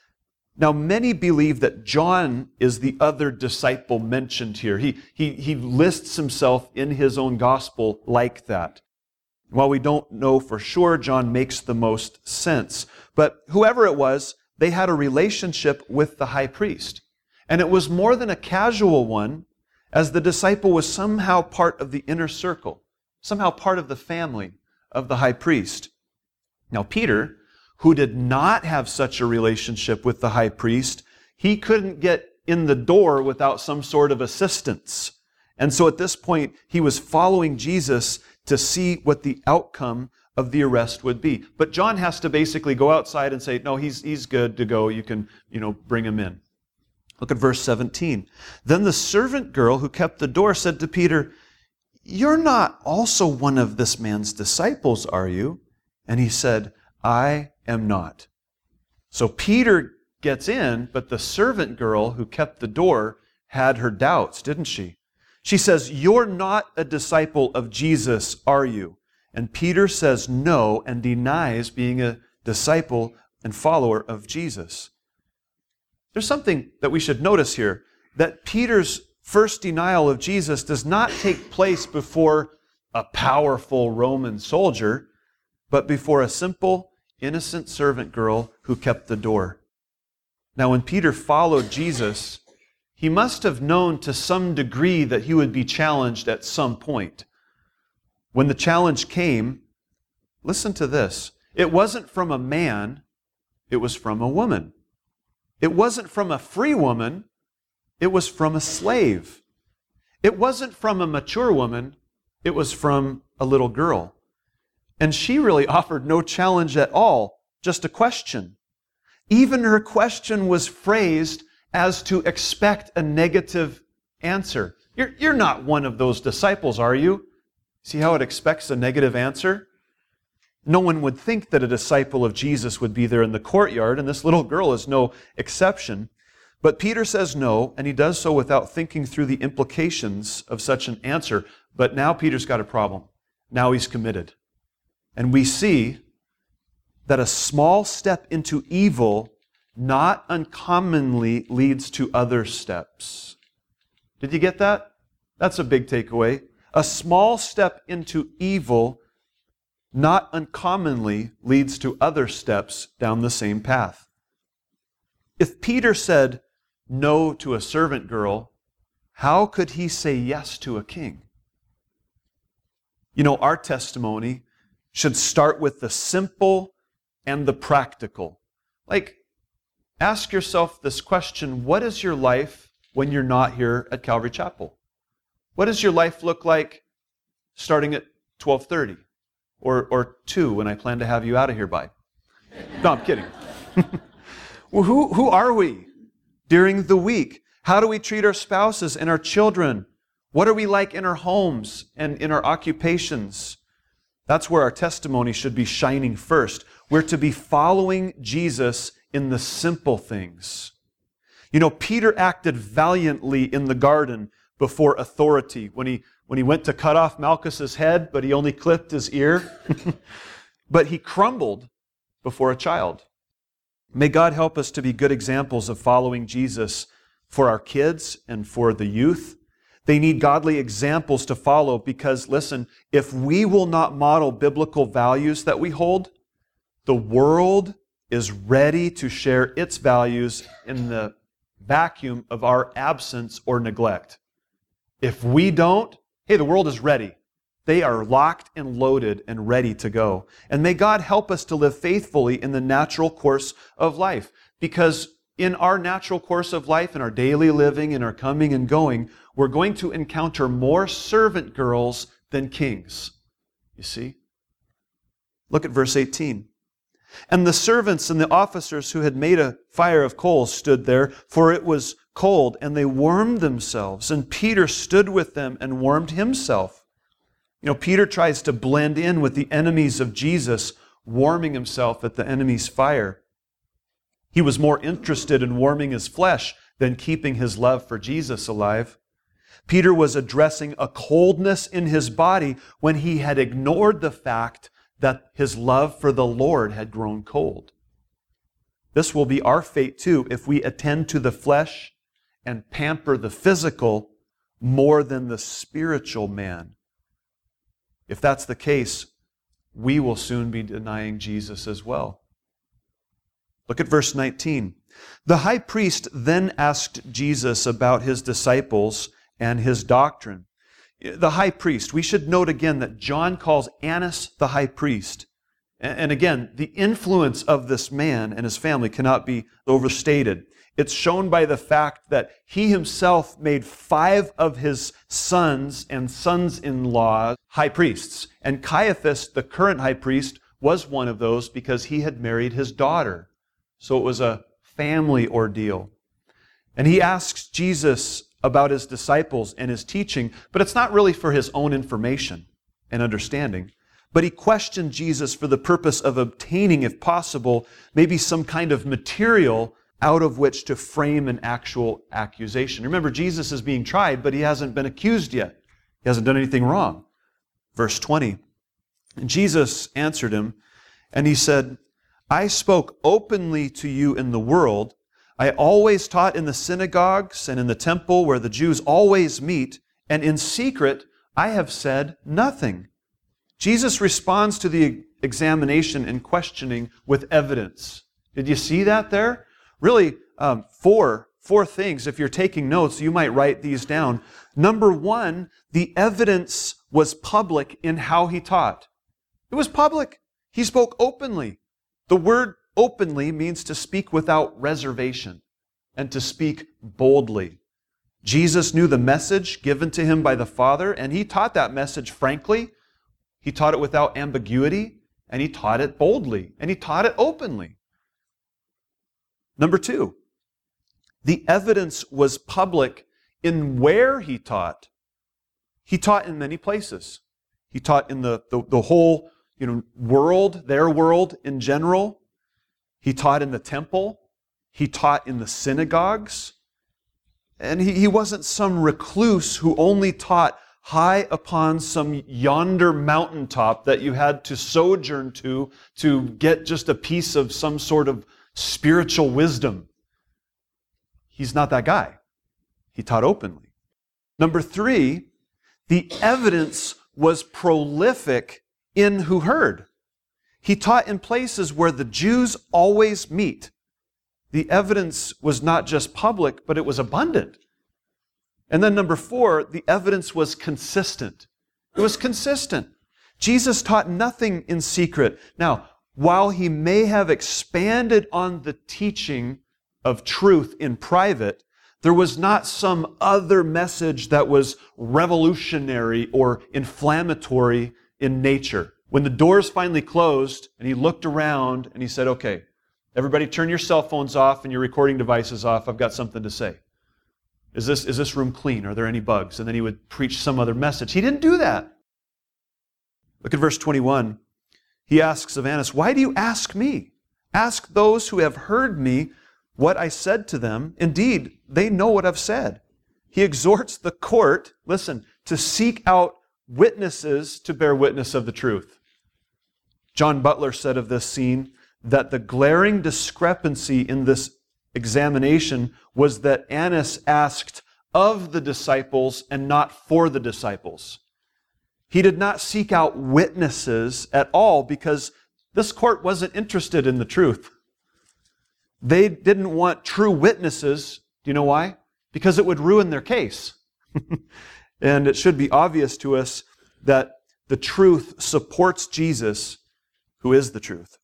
Now many believe that John is the other disciple mentioned here. He lists himself in his own gospel like that. While we don't know for sure, John makes the most sense. But whoever it was, they had a relationship with the high priest. And it was more than a casual one, as the disciple was somehow part of the inner circle, somehow part of the family of the high priest. Now Peter, who did not have such a relationship with the high priest, he couldn't get in the door without some sort of assistance. And so at this point, he was following Jesus to see what the outcome of the arrest would be. But John has to basically go outside and say, no, he's good to go. You can, bring him in. Look at verse 17. Then the servant girl who kept the door said to Peter, "You're not also one of this man's disciples, are you?" And he said, "I am not." So Peter gets in, but the servant girl who kept the door had her doubts, didn't she? She says, "You're not a disciple of Jesus, are you?" And Peter says no and denies being a disciple and follower of Jesus. There's something that we should notice here, that Peter's first denial of Jesus does not take place before a powerful Roman soldier, but before a simple, innocent servant girl who kept the door. Now, when Peter followed Jesus, he must have known to some degree that he would be challenged at some point. When the challenge came, listen to this. It wasn't from a man, it was from a woman. It wasn't from a free woman, it was from a slave. It wasn't from a mature woman, it was from a little girl. And she really offered no challenge at all, just a question. Even her question was phrased as to expect a negative answer. You're not one of those disciples, are you? See how it expects a negative answer? No one would think that a disciple of Jesus would be there in the courtyard, and this little girl is no exception. But Peter says no, and he does so without thinking through the implications of such an answer. But now Peter's got a problem. Now he's committed. And we see that a small step into evil not uncommonly leads to other steps. Did you get that? That's a big takeaway. A small step into evil not uncommonly leads to other steps down the same path. If Peter said no to a servant girl, how could he say yes to a king? You know, our testimony should start with the simple and the practical. Like, ask yourself this question: what is your life when you're not here at Calvary Chapel? What does your life look like starting at 12:30 or 2 when I plan to have you out of here by? No, I'm kidding. Well, who are we during the week? How do we treat our spouses and our children? What are we like in our homes and in our occupations? That's where our testimony should be shining first. We're to be following Jesus in the simple things. You know, Peter acted valiantly in the garden before authority when he went to cut off Malchus's head, but he only clipped his ear. But he crumbled before a child. May God help us to be good examples of following Jesus for our kids and for the youth. They need godly examples to follow because, listen, if we will not model biblical values that we hold, the world is ready to share its values in the vacuum of our absence or neglect. If we don't, hey, the world is ready. They are locked and loaded and ready to go. And may God help us to live faithfully in the natural course of life. Because in our natural course of life, in our daily living, in our coming and going, we're going to encounter more servant girls than kings. You see? Look at verse 18. And the servants and the officers who had made a fire of coals stood there, for it was cold, and they warmed themselves. And Peter stood with them and warmed himself. You know, Peter tries to blend in with the enemies of Jesus, warming himself at the enemy's fire. He was more interested in warming his flesh than keeping his love for Jesus alive. Peter was addressing a coldness in his body when he had ignored the fact that his love for the Lord had grown cold. This will be our fate too if we attend to the flesh and pamper the physical more than the spiritual man. If that's the case, we will soon be denying Jesus as well. Look at verse 19. The high priest then asked Jesus about his disciples and his doctrine. The high priest, we should note again that John calls Annas the high priest. And again, the influence of this man and his family cannot be overstated. It's shown by the fact that he himself made 5 of his sons and sons-in-law high priests. And Caiaphas, the current high priest, was one of those because he had married his daughter. So it was a family ordeal. And he asks Jesus about his disciples and his teaching, but it's not really for his own information and understanding. But he questioned Jesus for the purpose of obtaining, if possible, maybe some kind of material out of which to frame an actual accusation. Remember, Jesus is being tried, but he hasn't been accused yet. He hasn't done anything wrong. Verse 20. And Jesus answered him, and he said, I spoke openly to you in the world. I always taught in the synagogues and in the temple where the Jews always meet, and in secret I have said nothing. Jesus responds to the examination and questioning with evidence. Did you see that there? Really, four things. If you're taking notes, you might write these down. Number 1, the evidence was public in how he taught. It was public. He spoke openly. The word openly means to speak without reservation and to speak boldly. Jesus knew the message given to him by the Father, and he taught that message frankly. He taught it without ambiguity, and he taught it boldly, and he taught it openly. Number 2, the evidence was public in where he taught. He taught in many places. He taught in the whole world, their world in general. He taught in the temple. He taught in the synagogues. And he wasn't some recluse who only taught high upon some yonder mountaintop that you had to sojourn to get just a piece of some sort of spiritual wisdom. He's not that guy. He taught openly. Number 3, the evidence was prolific in who heard. He taught in places where the Jews always meet. The evidence was not just public, but it was abundant. And then number 4, the evidence was consistent. It was consistent. Jesus taught nothing in secret. Now, while he may have expanded on the teaching of truth in private, there was not some other message that was revolutionary or inflammatory in nature. When the doors finally closed and he looked around and he said, okay, everybody turn your cell phones off and your recording devices off. I've got something to say. Is this room clean? Are there any bugs? And then he would preach some other message. He didn't do that. Look at verse 21. He asks of Annas, why do you ask me? Ask those who have heard me what I said to them. Indeed, they know what I've said. He exhorts the court, listen, to seek out witnesses to bear witness of the truth. John Butler said of this scene that the glaring discrepancy in this examination was that Annas asked of the disciples and not for the disciples. He did not seek out witnesses at all because this court wasn't interested in the truth. They didn't want true witnesses. Do you know why? Because it would ruin their case. And it should be obvious to us that the truth supports Jesus, who is the truth.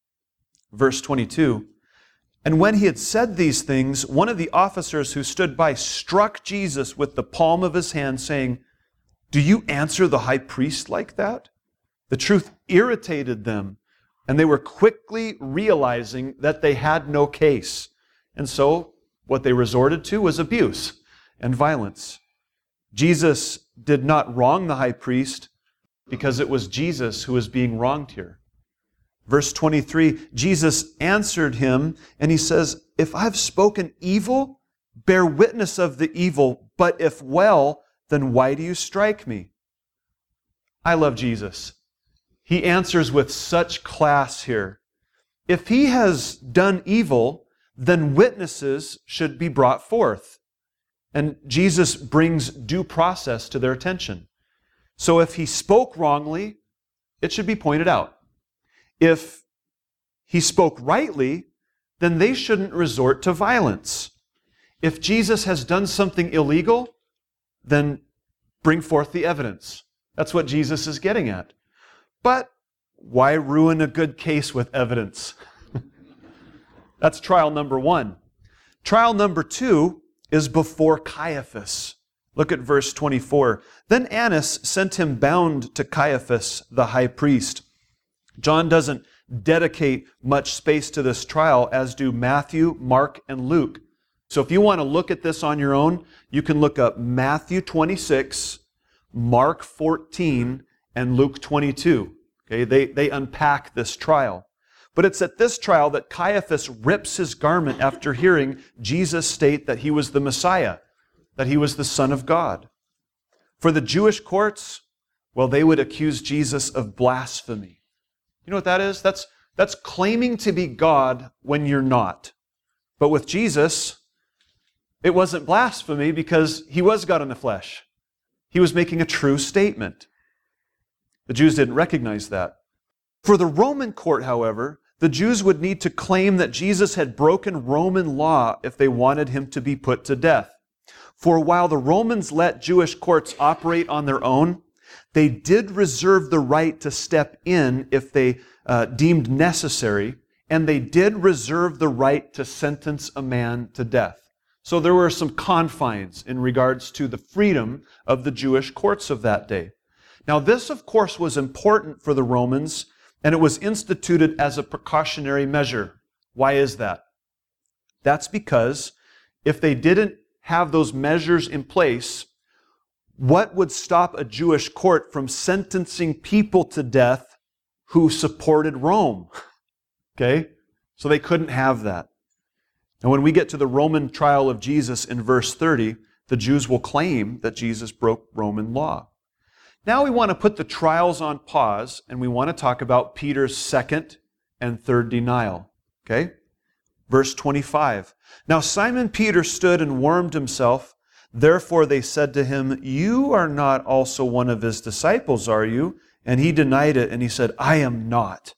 Verse 22, and when he had said these things, one of the officers who stood by struck Jesus with the palm of his hand, saying, do you answer the high priest like that? The truth irritated them, and they were quickly realizing that they had no case. And so what they resorted to was abuse and violence. Jesus did not wrong the high priest because it was Jesus who was being wronged here. Verse 23, Jesus answered him, and he says, if I've spoken evil, bear witness of the evil, but if well, then why do you strike me? I love Jesus. He answers with such class here. If he has done evil, then witnesses should be brought forth. And Jesus brings due process to their attention. So if he spoke wrongly, it should be pointed out. If he spoke rightly, then they shouldn't resort to violence. If Jesus has done something illegal, then bring forth the evidence. That's what Jesus is getting at. But why ruin a good case with evidence? That's trial number 1. Trial number 2 is before Caiaphas. Look at verse 24. Then Annas sent him bound to Caiaphas, the high priest. John doesn't dedicate much space to this trial, as do Matthew, Mark, and Luke. So if you want to look at this on your own, you can look up Matthew 26, Mark 14, and Luke 22. Okay, they unpack this trial. But it's at this trial that Caiaphas rips his garment after hearing Jesus state that he was the Messiah, that he was the Son of God. For the Jewish courts, well, they would accuse Jesus of blasphemy. You know what that is? That's claiming to be God when you're not. But with Jesus, it wasn't blasphemy because he was God in the flesh. He was making a true statement. The Jews didn't recognize that. For the Roman court, however, the Jews would need to claim that Jesus had broken Roman law if they wanted him to be put to death. For while the Romans let Jewish courts operate on their own, they did reserve the right to step in if they deemed necessary, and they did reserve the right to sentence a man to death. So there were some confines in regards to the freedom of the Jewish courts of that day. Now this, of course, was important for the Romans, and it was instituted as a precautionary measure. Why is that? That's because if they didn't have those measures in place, what would stop a Jewish court from sentencing people to death who supported Rome? Okay? So they couldn't have that. And when we get to the Roman trial of Jesus in verse 30, the Jews will claim that Jesus broke Roman law. Now we want to put the trials on pause, and we want to talk about Peter's second and third denial. Okay? Verse 25. Now Simon Peter stood and warmed himself. Therefore they said to him, "You are not also one of his disciples, are you?" And he denied it, and he said, "I am not."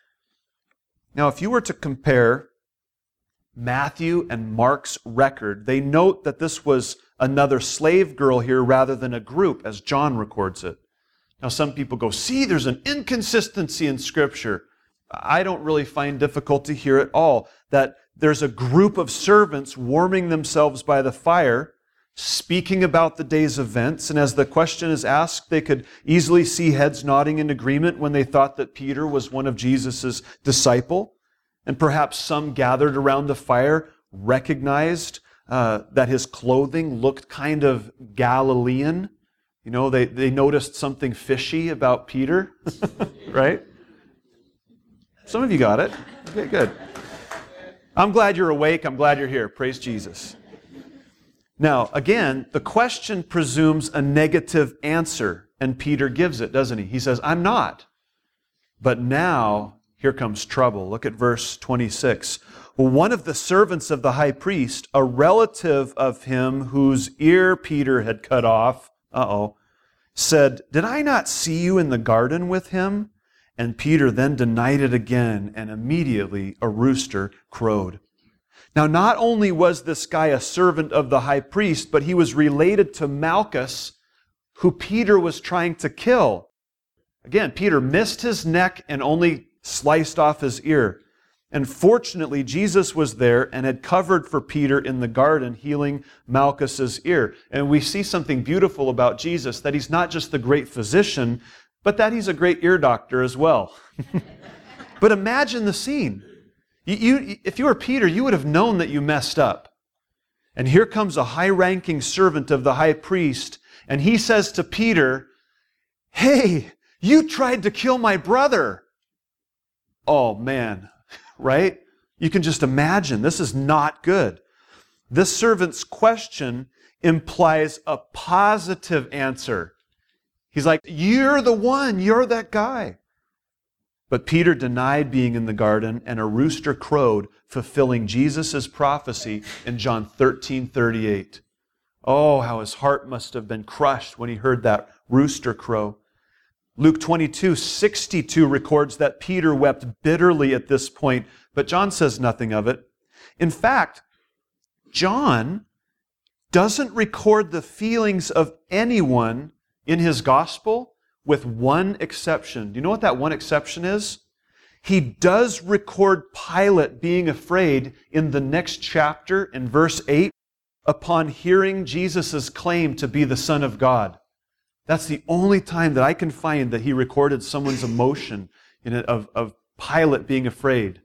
Now if you were to compare Matthew and Mark's record, they note that this was another slave girl here rather than a group, as John records it. Now some people go, see, there's an inconsistency in Scripture. I don't really find difficulty here at all, that there's a group of servants warming themselves by the fire, speaking about the day's events, and as the question is asked, they could easily see heads nodding in agreement when they thought that Peter was one of Jesus' disciples. And perhaps some gathered around the fire recognized that his clothing looked kind of Galilean. You know, they noticed something fishy about Peter, right? Some of you got it. Okay, good. I'm glad you're awake. I'm glad you're here. Praise Jesus. Now, again, the question presumes a negative answer, and Peter gives it, doesn't he? He says, "I'm not." But now, here comes trouble. Look at verse 26. Well, one of the servants of the high priest, a relative of him whose ear Peter had cut off, said, "Did I not see you in the garden with him?" And Peter then denied it again, and immediately a rooster crowed. Now, not only was this guy a servant of the high priest, but he was related to Malchus, who Peter was trying to kill. Again, Peter missed his neck and only sliced off his ear. And fortunately, Jesus was there and had covered for Peter in the garden, healing Malchus's ear. And we see something beautiful about Jesus, that he's not just the great physician, but that he's a great ear doctor as well. But imagine the scene. If you were Peter, you would have known that you messed up. And here comes a high-ranking servant of the high priest, and he says to Peter, "Hey, you tried to kill my brother." Oh man, right? You can just imagine. This is not good. This servant's question implies a positive answer. He's like, "You're the one. You're that guy." But Peter denied being in the garden, and a rooster crowed, fulfilling Jesus' prophecy in John 13:38. Oh, how his heart must have been crushed when he heard that rooster crow. Luke 22:62 records that Peter wept bitterly at this point, but John says nothing of it. In fact, John doesn't record the feelings of anyone in his gospel with one exception. Do you know what that one exception is? He does record Pilate being afraid in the next chapter in verse 8 upon hearing Jesus' claim to be the Son of God. That's the only time that I can find that he recorded someone's emotion of Pilate being afraid.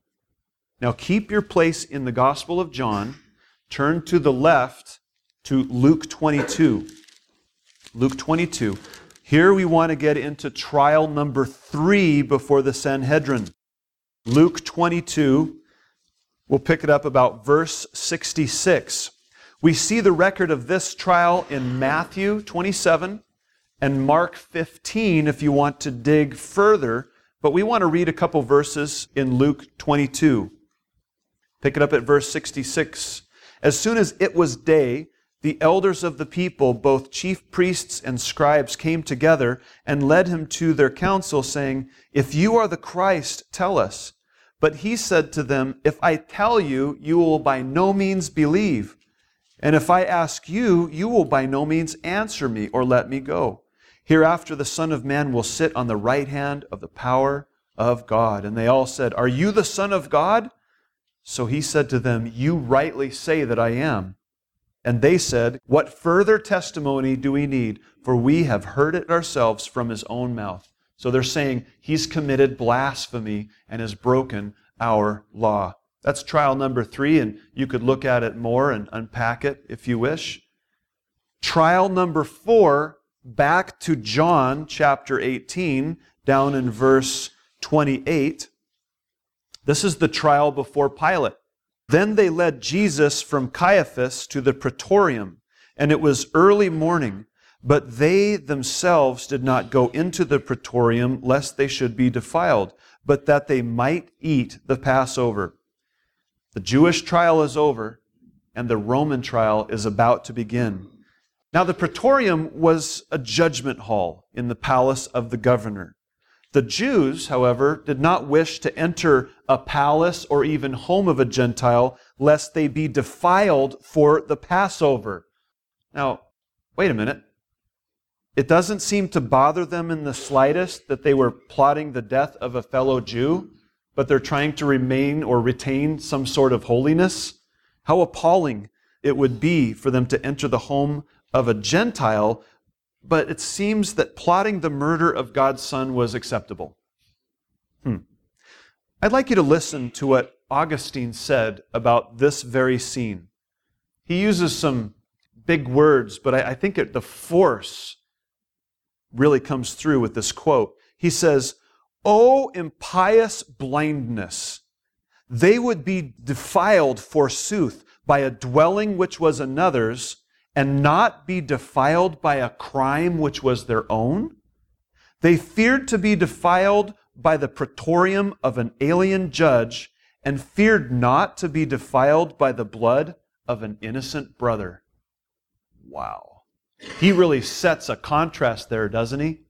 Now keep your place in the Gospel of John. Turn to the left to Luke 22. Luke 22. Here we want to get into trial number 3 before the Sanhedrin. Luke 22, we'll pick it up about verse 66. We see the record of this trial in Matthew 27 and Mark 15 if you want to dig further, but we want to read a couple verses in Luke 22. Pick it up at verse 66. As soon as it was day, the elders of the people, both chief priests and scribes, came together and led him to their council, saying, "If you are the Christ, tell us." But he said to them, "If I tell you, you will by no means believe. And if I ask you, you will by no means answer me or let me go. Hereafter the Son of Man will sit on the right hand of the power of God." And they all said, "Are you the Son of God?" So he said to them, "You rightly say that I am." And they said, "What further testimony do we need? For we have heard it ourselves from his own mouth." So they're saying he's committed blasphemy and has broken our law. That's trial number 3, and you could look at it more and unpack it if you wish. Trial number 4, back to John chapter 18, down in verse 28. This is the trial before Pilate. Then they led Jesus from Caiaphas to the praetorium, and it was early morning. But they themselves did not go into the praetorium, lest they should be defiled, but that they might eat the Passover. The Jewish trial is over, and the Roman trial is about to begin. Now, the praetorium was a judgment hall in the palace of the governor. The Jews, however, did not wish to enter a palace or even home of a Gentile, lest they be defiled for the Passover. Now, wait a minute. It doesn't seem to bother them in the slightest that they were plotting the death of a fellow Jew, but they're trying to remain or retain some sort of holiness. How appalling it would be for them to enter the home of a Gentile, but it seems that plotting the murder of God's Son was acceptable. I'd like you to listen to what Augustine said about this very scene. He uses some big words, but I think the force really comes through with this quote. He says, "O impious blindness! They would be defiled, forsooth, by a dwelling which was another's, and not be defiled by a crime which was their own? They feared to be defiled by the praetorium of an alien judge, and feared not to be defiled by the blood of an innocent brother." Wow. He really sets a contrast there, doesn't he?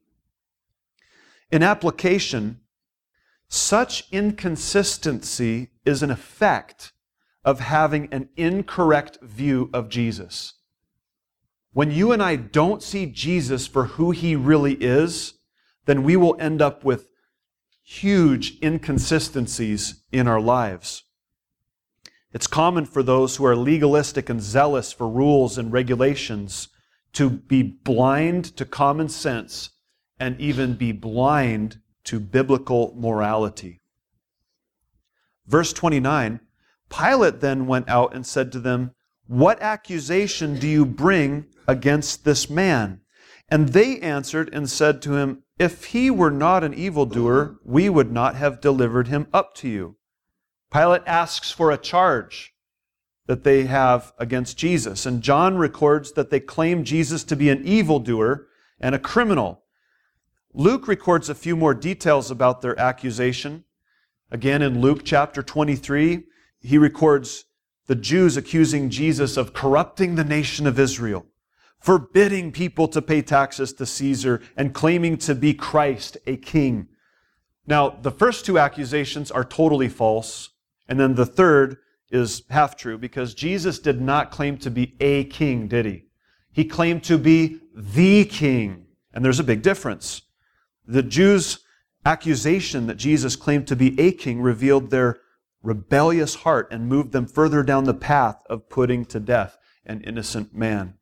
In application, such inconsistency is an effect of having an incorrect view of Jesus. When you and I don't see Jesus for who He really is, then we will end up with huge inconsistencies in our lives. It's common for those who are legalistic and zealous for rules and regulations to be blind to common sense and even be blind to biblical morality. Verse 29, Pilate then went out and said to them, "What accusation do you bring against this man?" And they answered and said to him, "If he were not an evildoer, we would not have delivered him up to you." Pilate asks for a charge that they have against Jesus. And John records that they claim Jesus to be an evildoer and a criminal. Luke records a few more details about their accusation. Again, in Luke chapter 23, he records the Jews accusing Jesus of corrupting the nation of Israel, forbidding people to pay taxes to Caesar, and claiming to be Christ, a king. Now, the first two accusations are totally false, and then the third is half true, because Jesus did not claim to be a king, did he? He claimed to be the king, and there's a big difference. The Jews' accusation that Jesus claimed to be a king revealed their rebellious heart and moved them further down the path of putting to death an innocent man.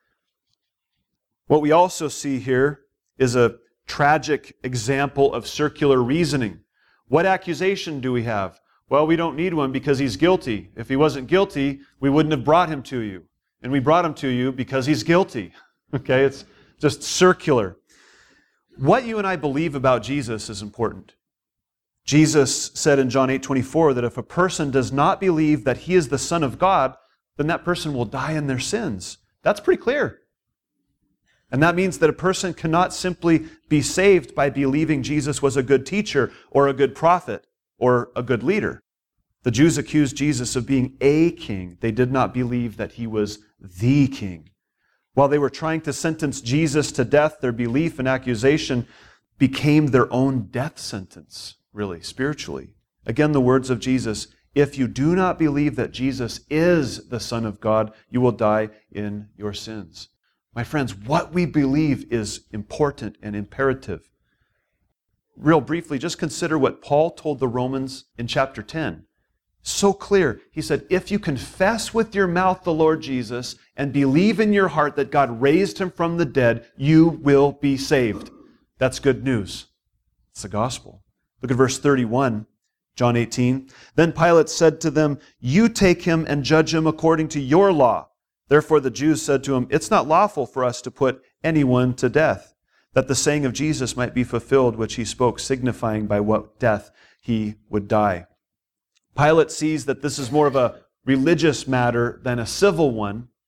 What we also see here is a tragic example of circular reasoning. What accusation do we have? Well, we don't need one because he's guilty. If he wasn't guilty, we wouldn't have brought him to you. And we brought him to you because he's guilty. Okay, it's just circular. What you and I believe about Jesus is important. Jesus said in John 8:24 that if a person does not believe that He is the Son of God, then that person will die in their sins. That's pretty clear. And that means that a person cannot simply be saved by believing Jesus was a good teacher or a good prophet or a good leader. The Jews accused Jesus of being a king. They did not believe that He was the king. While they were trying to sentence Jesus to death, their belief and accusation became their own death sentence, really, spiritually. Again, the words of Jesus, "If you do not believe that Jesus is the Son of God, you will die in your sins." My friends, what we believe is important and imperative. Real briefly, just consider what Paul told the Romans in chapter 10. So clear. He said, if you confess with your mouth the Lord Jesus and believe in your heart that God raised Him from the dead, you will be saved. That's good news. It's the gospel. Look at verse 31, John 18. Then Pilate said to them, "You take him and judge him according to your law." Therefore the Jews said to him, "It's not lawful for us to put anyone to death," that the saying of Jesus might be fulfilled, which He spoke, signifying by what death He would die. Pilate sees that this is more of a religious matter than a civil one,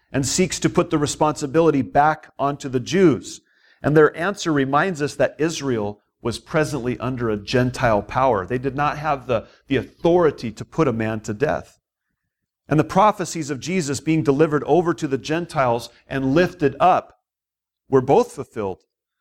and seeks to put the responsibility back onto the Jews. And their answer reminds us that Israel was presently under a Gentile power. They did not have the authority to put a man to death. And the prophecies of Jesus being delivered over to the Gentiles and lifted up were both fulfilled.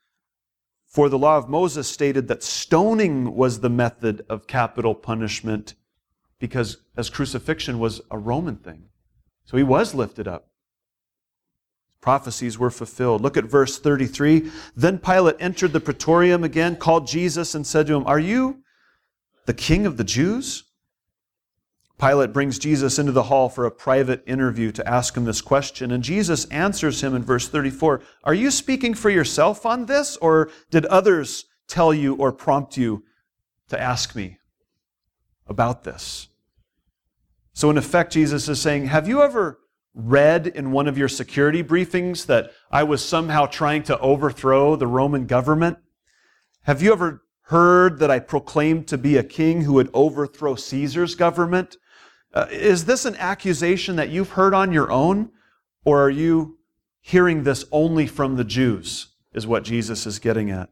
For the law of Moses stated that stoning was the method of capital punishment because as crucifixion was a Roman thing. So he was lifted up. Prophecies were fulfilled. Look at verse 33. Then Pilate entered the praetorium again, called Jesus, and said to him, "Are you the king of the Jews?" Pilate brings Jesus into the hall for a private interview to ask him this question. And Jesus answers him in verse 34, "Are you speaking for yourself on this, or did others tell you or prompt you to ask me about this?" So in effect, Jesus is saying, have you ever read in one of your security briefings that I was somehow trying to overthrow the Roman government? Have you ever heard that I proclaimed to be a king who would overthrow Caesar's government? Is this an accusation that you've heard on your own, or are you hearing this only from the Jews, is what Jesus is getting at.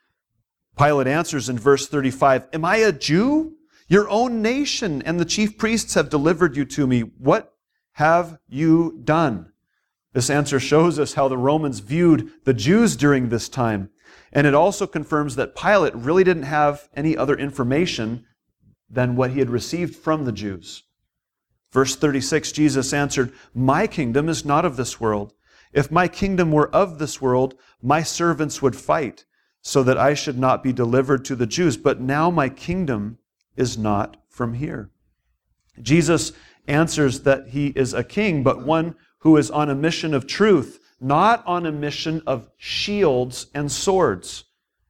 Pilate answers in verse 35, "Am I a Jew? Your own nation and the chief priests have delivered you to me. What have you done?" This answer shows us how the Romans viewed the Jews during this time. And it also confirms that Pilate really didn't have any other information than what he had received from the Jews. Verse 36, Jesus answered, "My kingdom is not of this world. If my kingdom were of this world, my servants would fight, so that I should not be delivered to the Jews. But now my kingdom is not from here." Jesus answers that he is a king, but one who is on a mission of truth, not on a mission of shields and swords.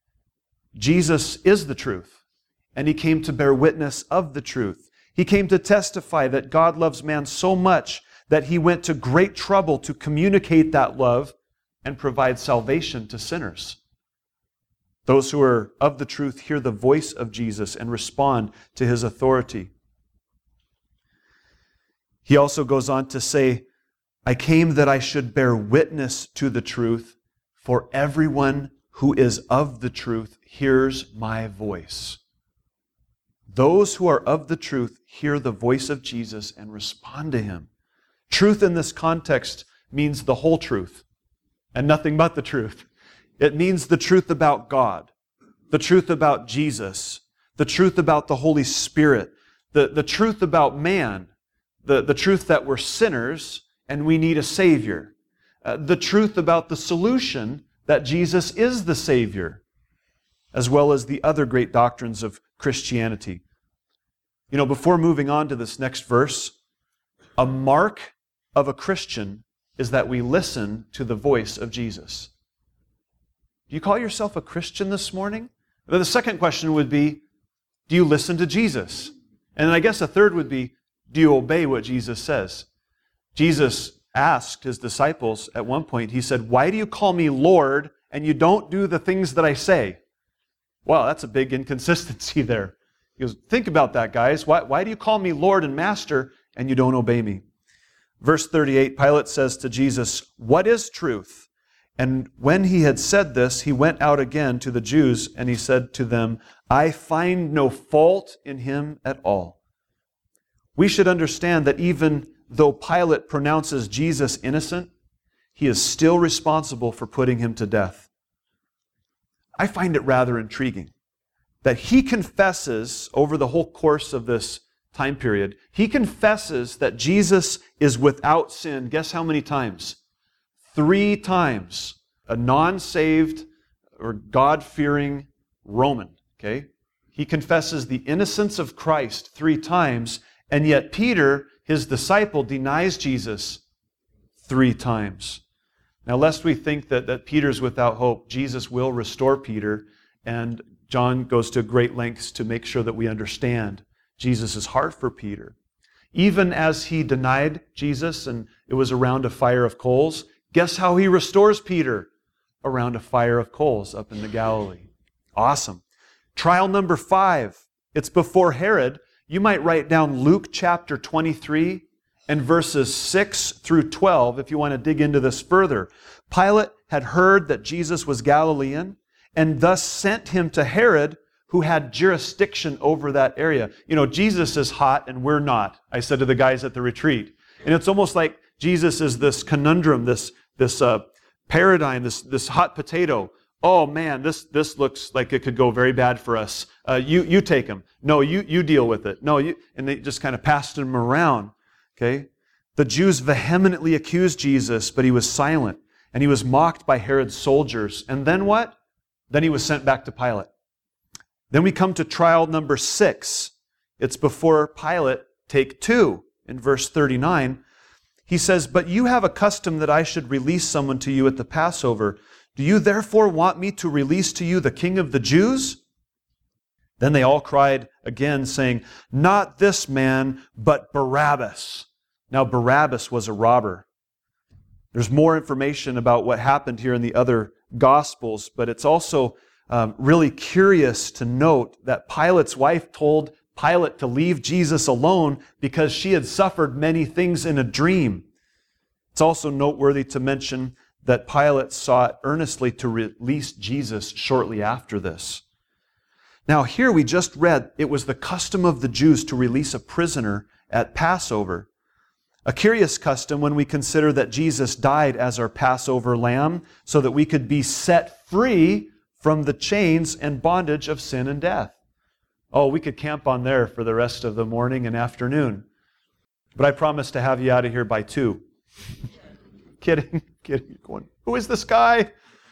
Jesus is the truth, and he came to bear witness of the truth. He came to testify that God loves man so much that he went to great trouble to communicate that love and provide salvation to sinners. Those who are of the truth hear the voice of Jesus and respond to his authority. He also goes on to say, "I came that I should bear witness to the truth, for everyone who is of the truth hears my voice." Those who are of the truth hear the voice of Jesus and respond to him. Truth in this context means the whole truth and nothing but the truth. It means the truth about God, the truth about Jesus, the truth about the Holy Spirit, the truth about man, the truth that we're sinners and we need a Savior, the truth about the solution that Jesus is the Savior, as well as the other great doctrines of Christianity. You know, before moving on to this next verse, a mark of a Christian is that we listen to the voice of Jesus. Do you call yourself a Christian this morning? The second question would be, do you listen to Jesus? And then I guess a third would be, do you obey what Jesus says? Jesus asked his disciples at one point, he said, "Why do you call me Lord and you don't do the things that I say?" Well, that's a big inconsistency there. He goes, think about that, guys. Why do you call me Lord and Master and you don't obey me? Verse 38, Pilate says to Jesus, "What is truth?" And when he had said this, he went out again to the Jews and he said to them, "I find no fault in him at all." We should understand that even though Pilate pronounces Jesus innocent, he is still responsible for putting him to death. I find it rather intriguing that he confesses over the whole course of this time period, he confesses that Jesus is without sin. Guess how many times? 3 times. A non-saved or God-fearing Roman, okay? He confesses the innocence of Christ 3 times, and yet Peter, his disciple, denies Jesus 3 times. Now, lest we think that Peter's without hope, Jesus will restore Peter, and John goes to great lengths to make sure that we understand Jesus' heart for Peter. Even as he denied Jesus and it was around a fire of coals, guess how he restores Peter? Around a fire of coals up in the Galilee. Awesome. Trial number 5. It's before Herod. You might write down Luke chapter 23 and verses 6 through 12, if you want to dig into this further. Pilate had heard that Jesus was Galilean and thus sent him to Herod, who had jurisdiction over that area. You know, Jesus is hot and we're not, I said to the guys at the retreat. And it's almost like Jesus is this conundrum, this paradigm, this hot potato. Oh man, this looks like it could go very bad for us. You take him. No, you deal with it. No, you, and they just kind of passed him around. Okay? The Jews vehemently accused Jesus, but he was silent. And he was mocked by Herod's soldiers. And then what? Then he was sent back to Pilate. Then we come to trial number 6. It's before Pilate, take 2, in verse 39. He says, "But you have a custom that I should release someone to you at the Passover. Do you therefore want me to release to you the King of the Jews?" Then they all cried again, saying, "Not this man, but Barabbas." Now Barabbas was a robber. There's more information about what happened here in the other Gospels, but it's also really curious to note that Pilate's wife told Pilate to leave Jesus alone because she had suffered many things in a dream. It's also noteworthy to mention that Pilate sought earnestly to release Jesus shortly after this. Now here we just read it was the custom of the Jews to release a prisoner at Passover. A curious custom when we consider that Jesus died as our Passover lamb so that we could be set free from the chains and bondage of sin and death. Oh, we could camp on there for the rest of the morning and afternoon. But I promise to have you out of here by 2. Kidding. Going, who is this guy?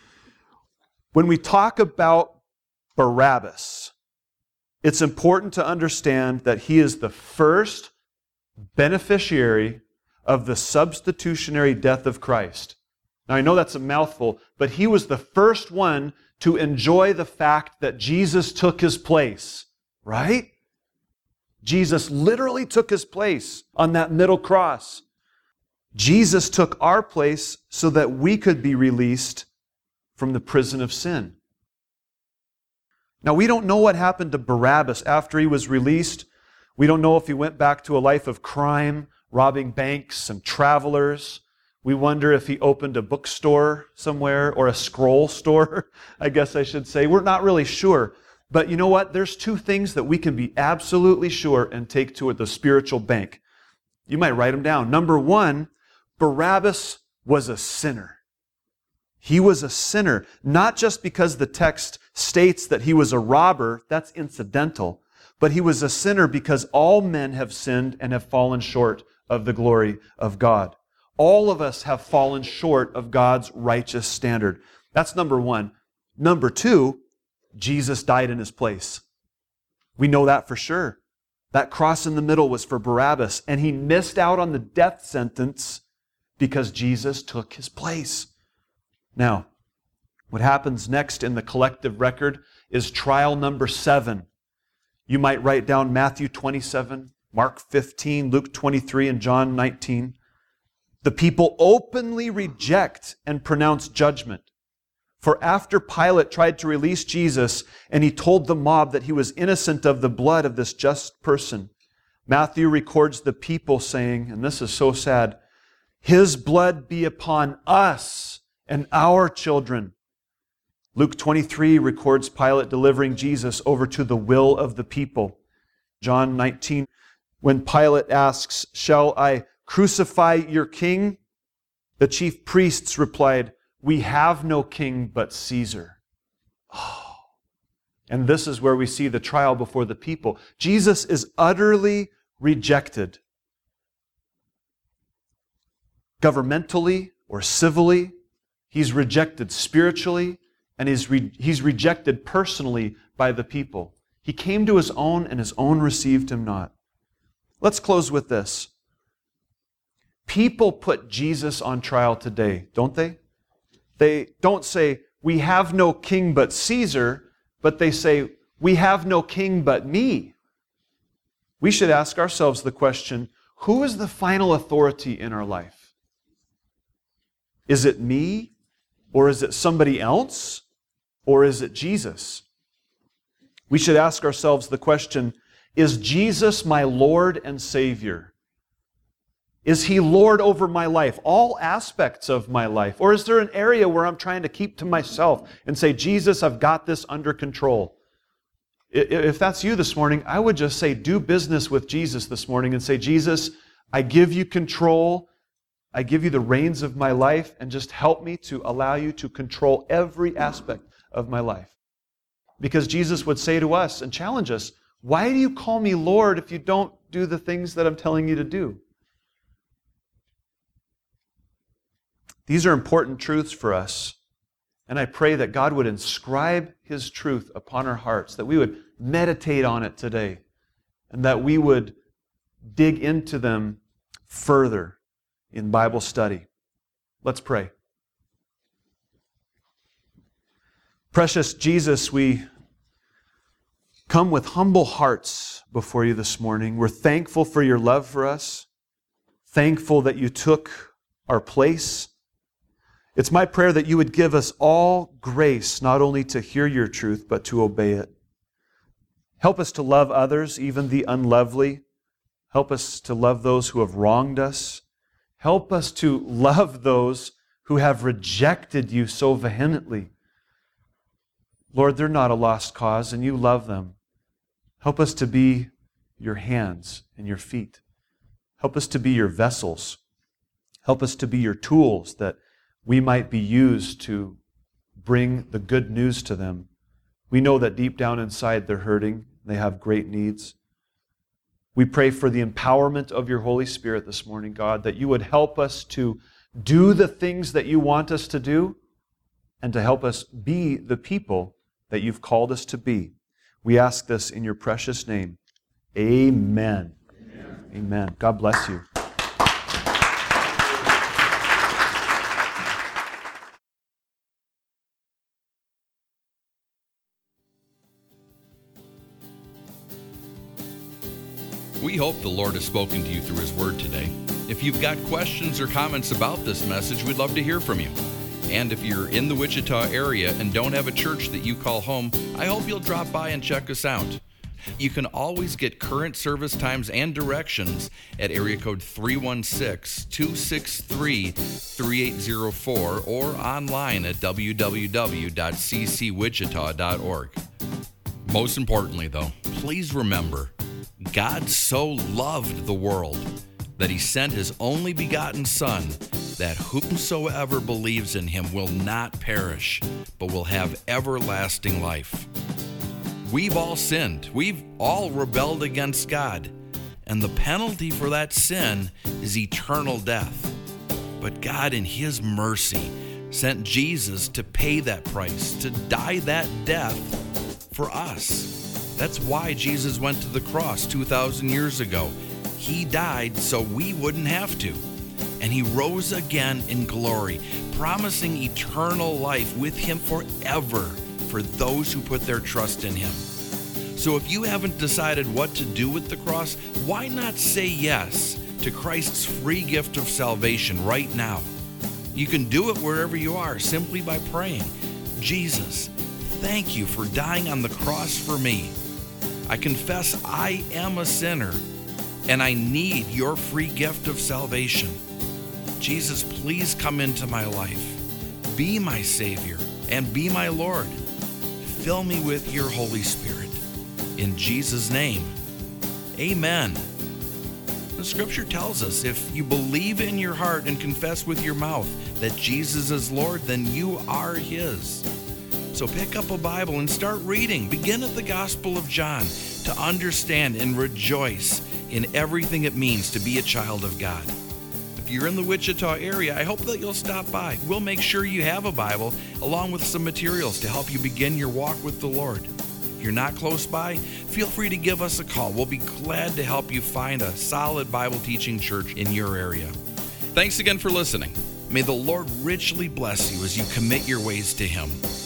When we talk about Barabbas, it's important to understand that he is the first beneficiary of the substitutionary death of Christ. Now I know that's a mouthful, but he was the first one to enjoy the fact that Jesus took his place, right? Jesus literally took his place on that middle cross. Jesus took our place so that we could be released from the prison of sin. Now, we don't know what happened to Barabbas after he was released. We don't know if he went back to a life of crime, robbing banks and travelers. We wonder if he opened a bookstore somewhere or a scroll store, I guess I should say. We're not really sure. But you know what? There's 2 things that we can be absolutely sure and take to the spiritual bank. You might write them down. Number 1, Barabbas was a sinner. He was a sinner, not just because the text states that he was a robber, that's incidental, but he was a sinner because all men have sinned and have fallen short of the glory of God. All of us have fallen short of God's righteous standard. That's number 1. Number 2, Jesus died in his place. We know that for sure. That cross in the middle was for Barabbas, and he missed out on the death sentence because Jesus took his place. Now, what happens next in the collective record is trial number 7. You might write down Matthew 27, Mark 15, Luke 23, and John 19. The people openly reject and pronounce judgment. For after Pilate tried to release Jesus, and he told the mob that he was innocent of the blood of this just person, Matthew records the people saying, and this is so sad, "His blood be upon us and our children." Luke 23 records Pilate delivering Jesus over to the will of the people. John 19, when Pilate asks, "Shall I crucify your king?" the chief priests replied, "We have no king but Caesar." Oh. And this is where we see the trial before the people. Jesus is utterly rejected. Governmentally or civilly, he's rejected spiritually, and he's rejected personally by the people. He came to his own, and his own received him not. Let's close with this. People put Jesus on trial today, don't they? They don't say, "We have no king but Caesar," but they say, "We have no king but me." We should ask ourselves the question, who is the final authority in our life? Is it me? Or is it somebody else? Or is it Jesus? We should ask ourselves the question, is Jesus my Lord and Savior? Is He Lord over my life, all aspects of my life? Or is there an area where I'm trying to keep to myself and say, Jesus, I've got this under control? If that's you this morning, I would just say, do business with Jesus this morning and say, Jesus, I give you control. I give you the reins of my life, and just help me to allow you to control every aspect of my life. Because Jesus would say to us and challenge us, why do you call me Lord if you don't do the things that I'm telling you to do? These are important truths for us, and I pray that God would inscribe His truth upon our hearts, that we would meditate on it today, and that we would dig into them further in Bible study. Let's pray. Precious Jesus, we come with humble hearts before you this morning. We're thankful for your love for us, thankful that you took our place. It's my prayer that you would give us all grace, not only to hear your truth, but to obey it. Help us to love others, even the unlovely. Help us to love those who have wronged us. Help us to love those who have rejected you so vehemently. Lord, they're not a lost cause, and you love them. Help us to be your hands and your feet. Help us to be your vessels. Help us to be your tools, that we might be used to bring the good news to them. We know that deep down inside they're hurting. They have great needs. We pray for the empowerment of your Holy Spirit this morning, God, that you would help us to do the things that you want us to do, and to help us be the people that you've called us to be. We ask this in your precious name. Amen. Amen. Amen. God bless you. We hope the Lord has spoken to you through His Word today. If you've got questions or comments about this message, we'd love to hear from you. And if you're in the Wichita area and don't have a church that you call home, I hope you'll drop by and check us out. You can always get current service times and directions at area code 316-263-3804 or online at www.ccwichita.org. Most importantly, though, please remember, God so loved the world that He sent His only begotten Son, that whomsoever believes in Him will not perish, but will have everlasting life. We've all sinned. We've all rebelled against God. And the penalty for that sin is eternal death. But God, in His mercy, sent Jesus to pay that price, to die that death for us. That's why Jesus went to the cross 2,000 years ago. He died so we wouldn't have to. And He rose again in glory, promising eternal life with Him forever for those who put their trust in Him. So if you haven't decided what to do with the cross, why not say yes to Christ's free gift of salvation right now? You can do it wherever you are simply by praying, Jesus, thank you for dying on the cross for me. I confess I am a sinner and I need your free gift of salvation. Jesus, please come into my life. Be my Savior and be my Lord. Fill me with your Holy Spirit. In Jesus' name, amen. The Scripture tells us if you believe in your heart and confess with your mouth that Jesus is Lord, then you are His. So pick up a Bible and start reading. Begin at the Gospel of John to understand and rejoice in everything it means to be a child of God. If you're in the Wichita area, I hope that you'll stop by. We'll make sure you have a Bible along with some materials to help you begin your walk with the Lord. If you're not close by, feel free to give us a call. We'll be glad to help you find a solid Bible teaching church in your area. Thanks again for listening. May the Lord richly bless you as you commit your ways to Him.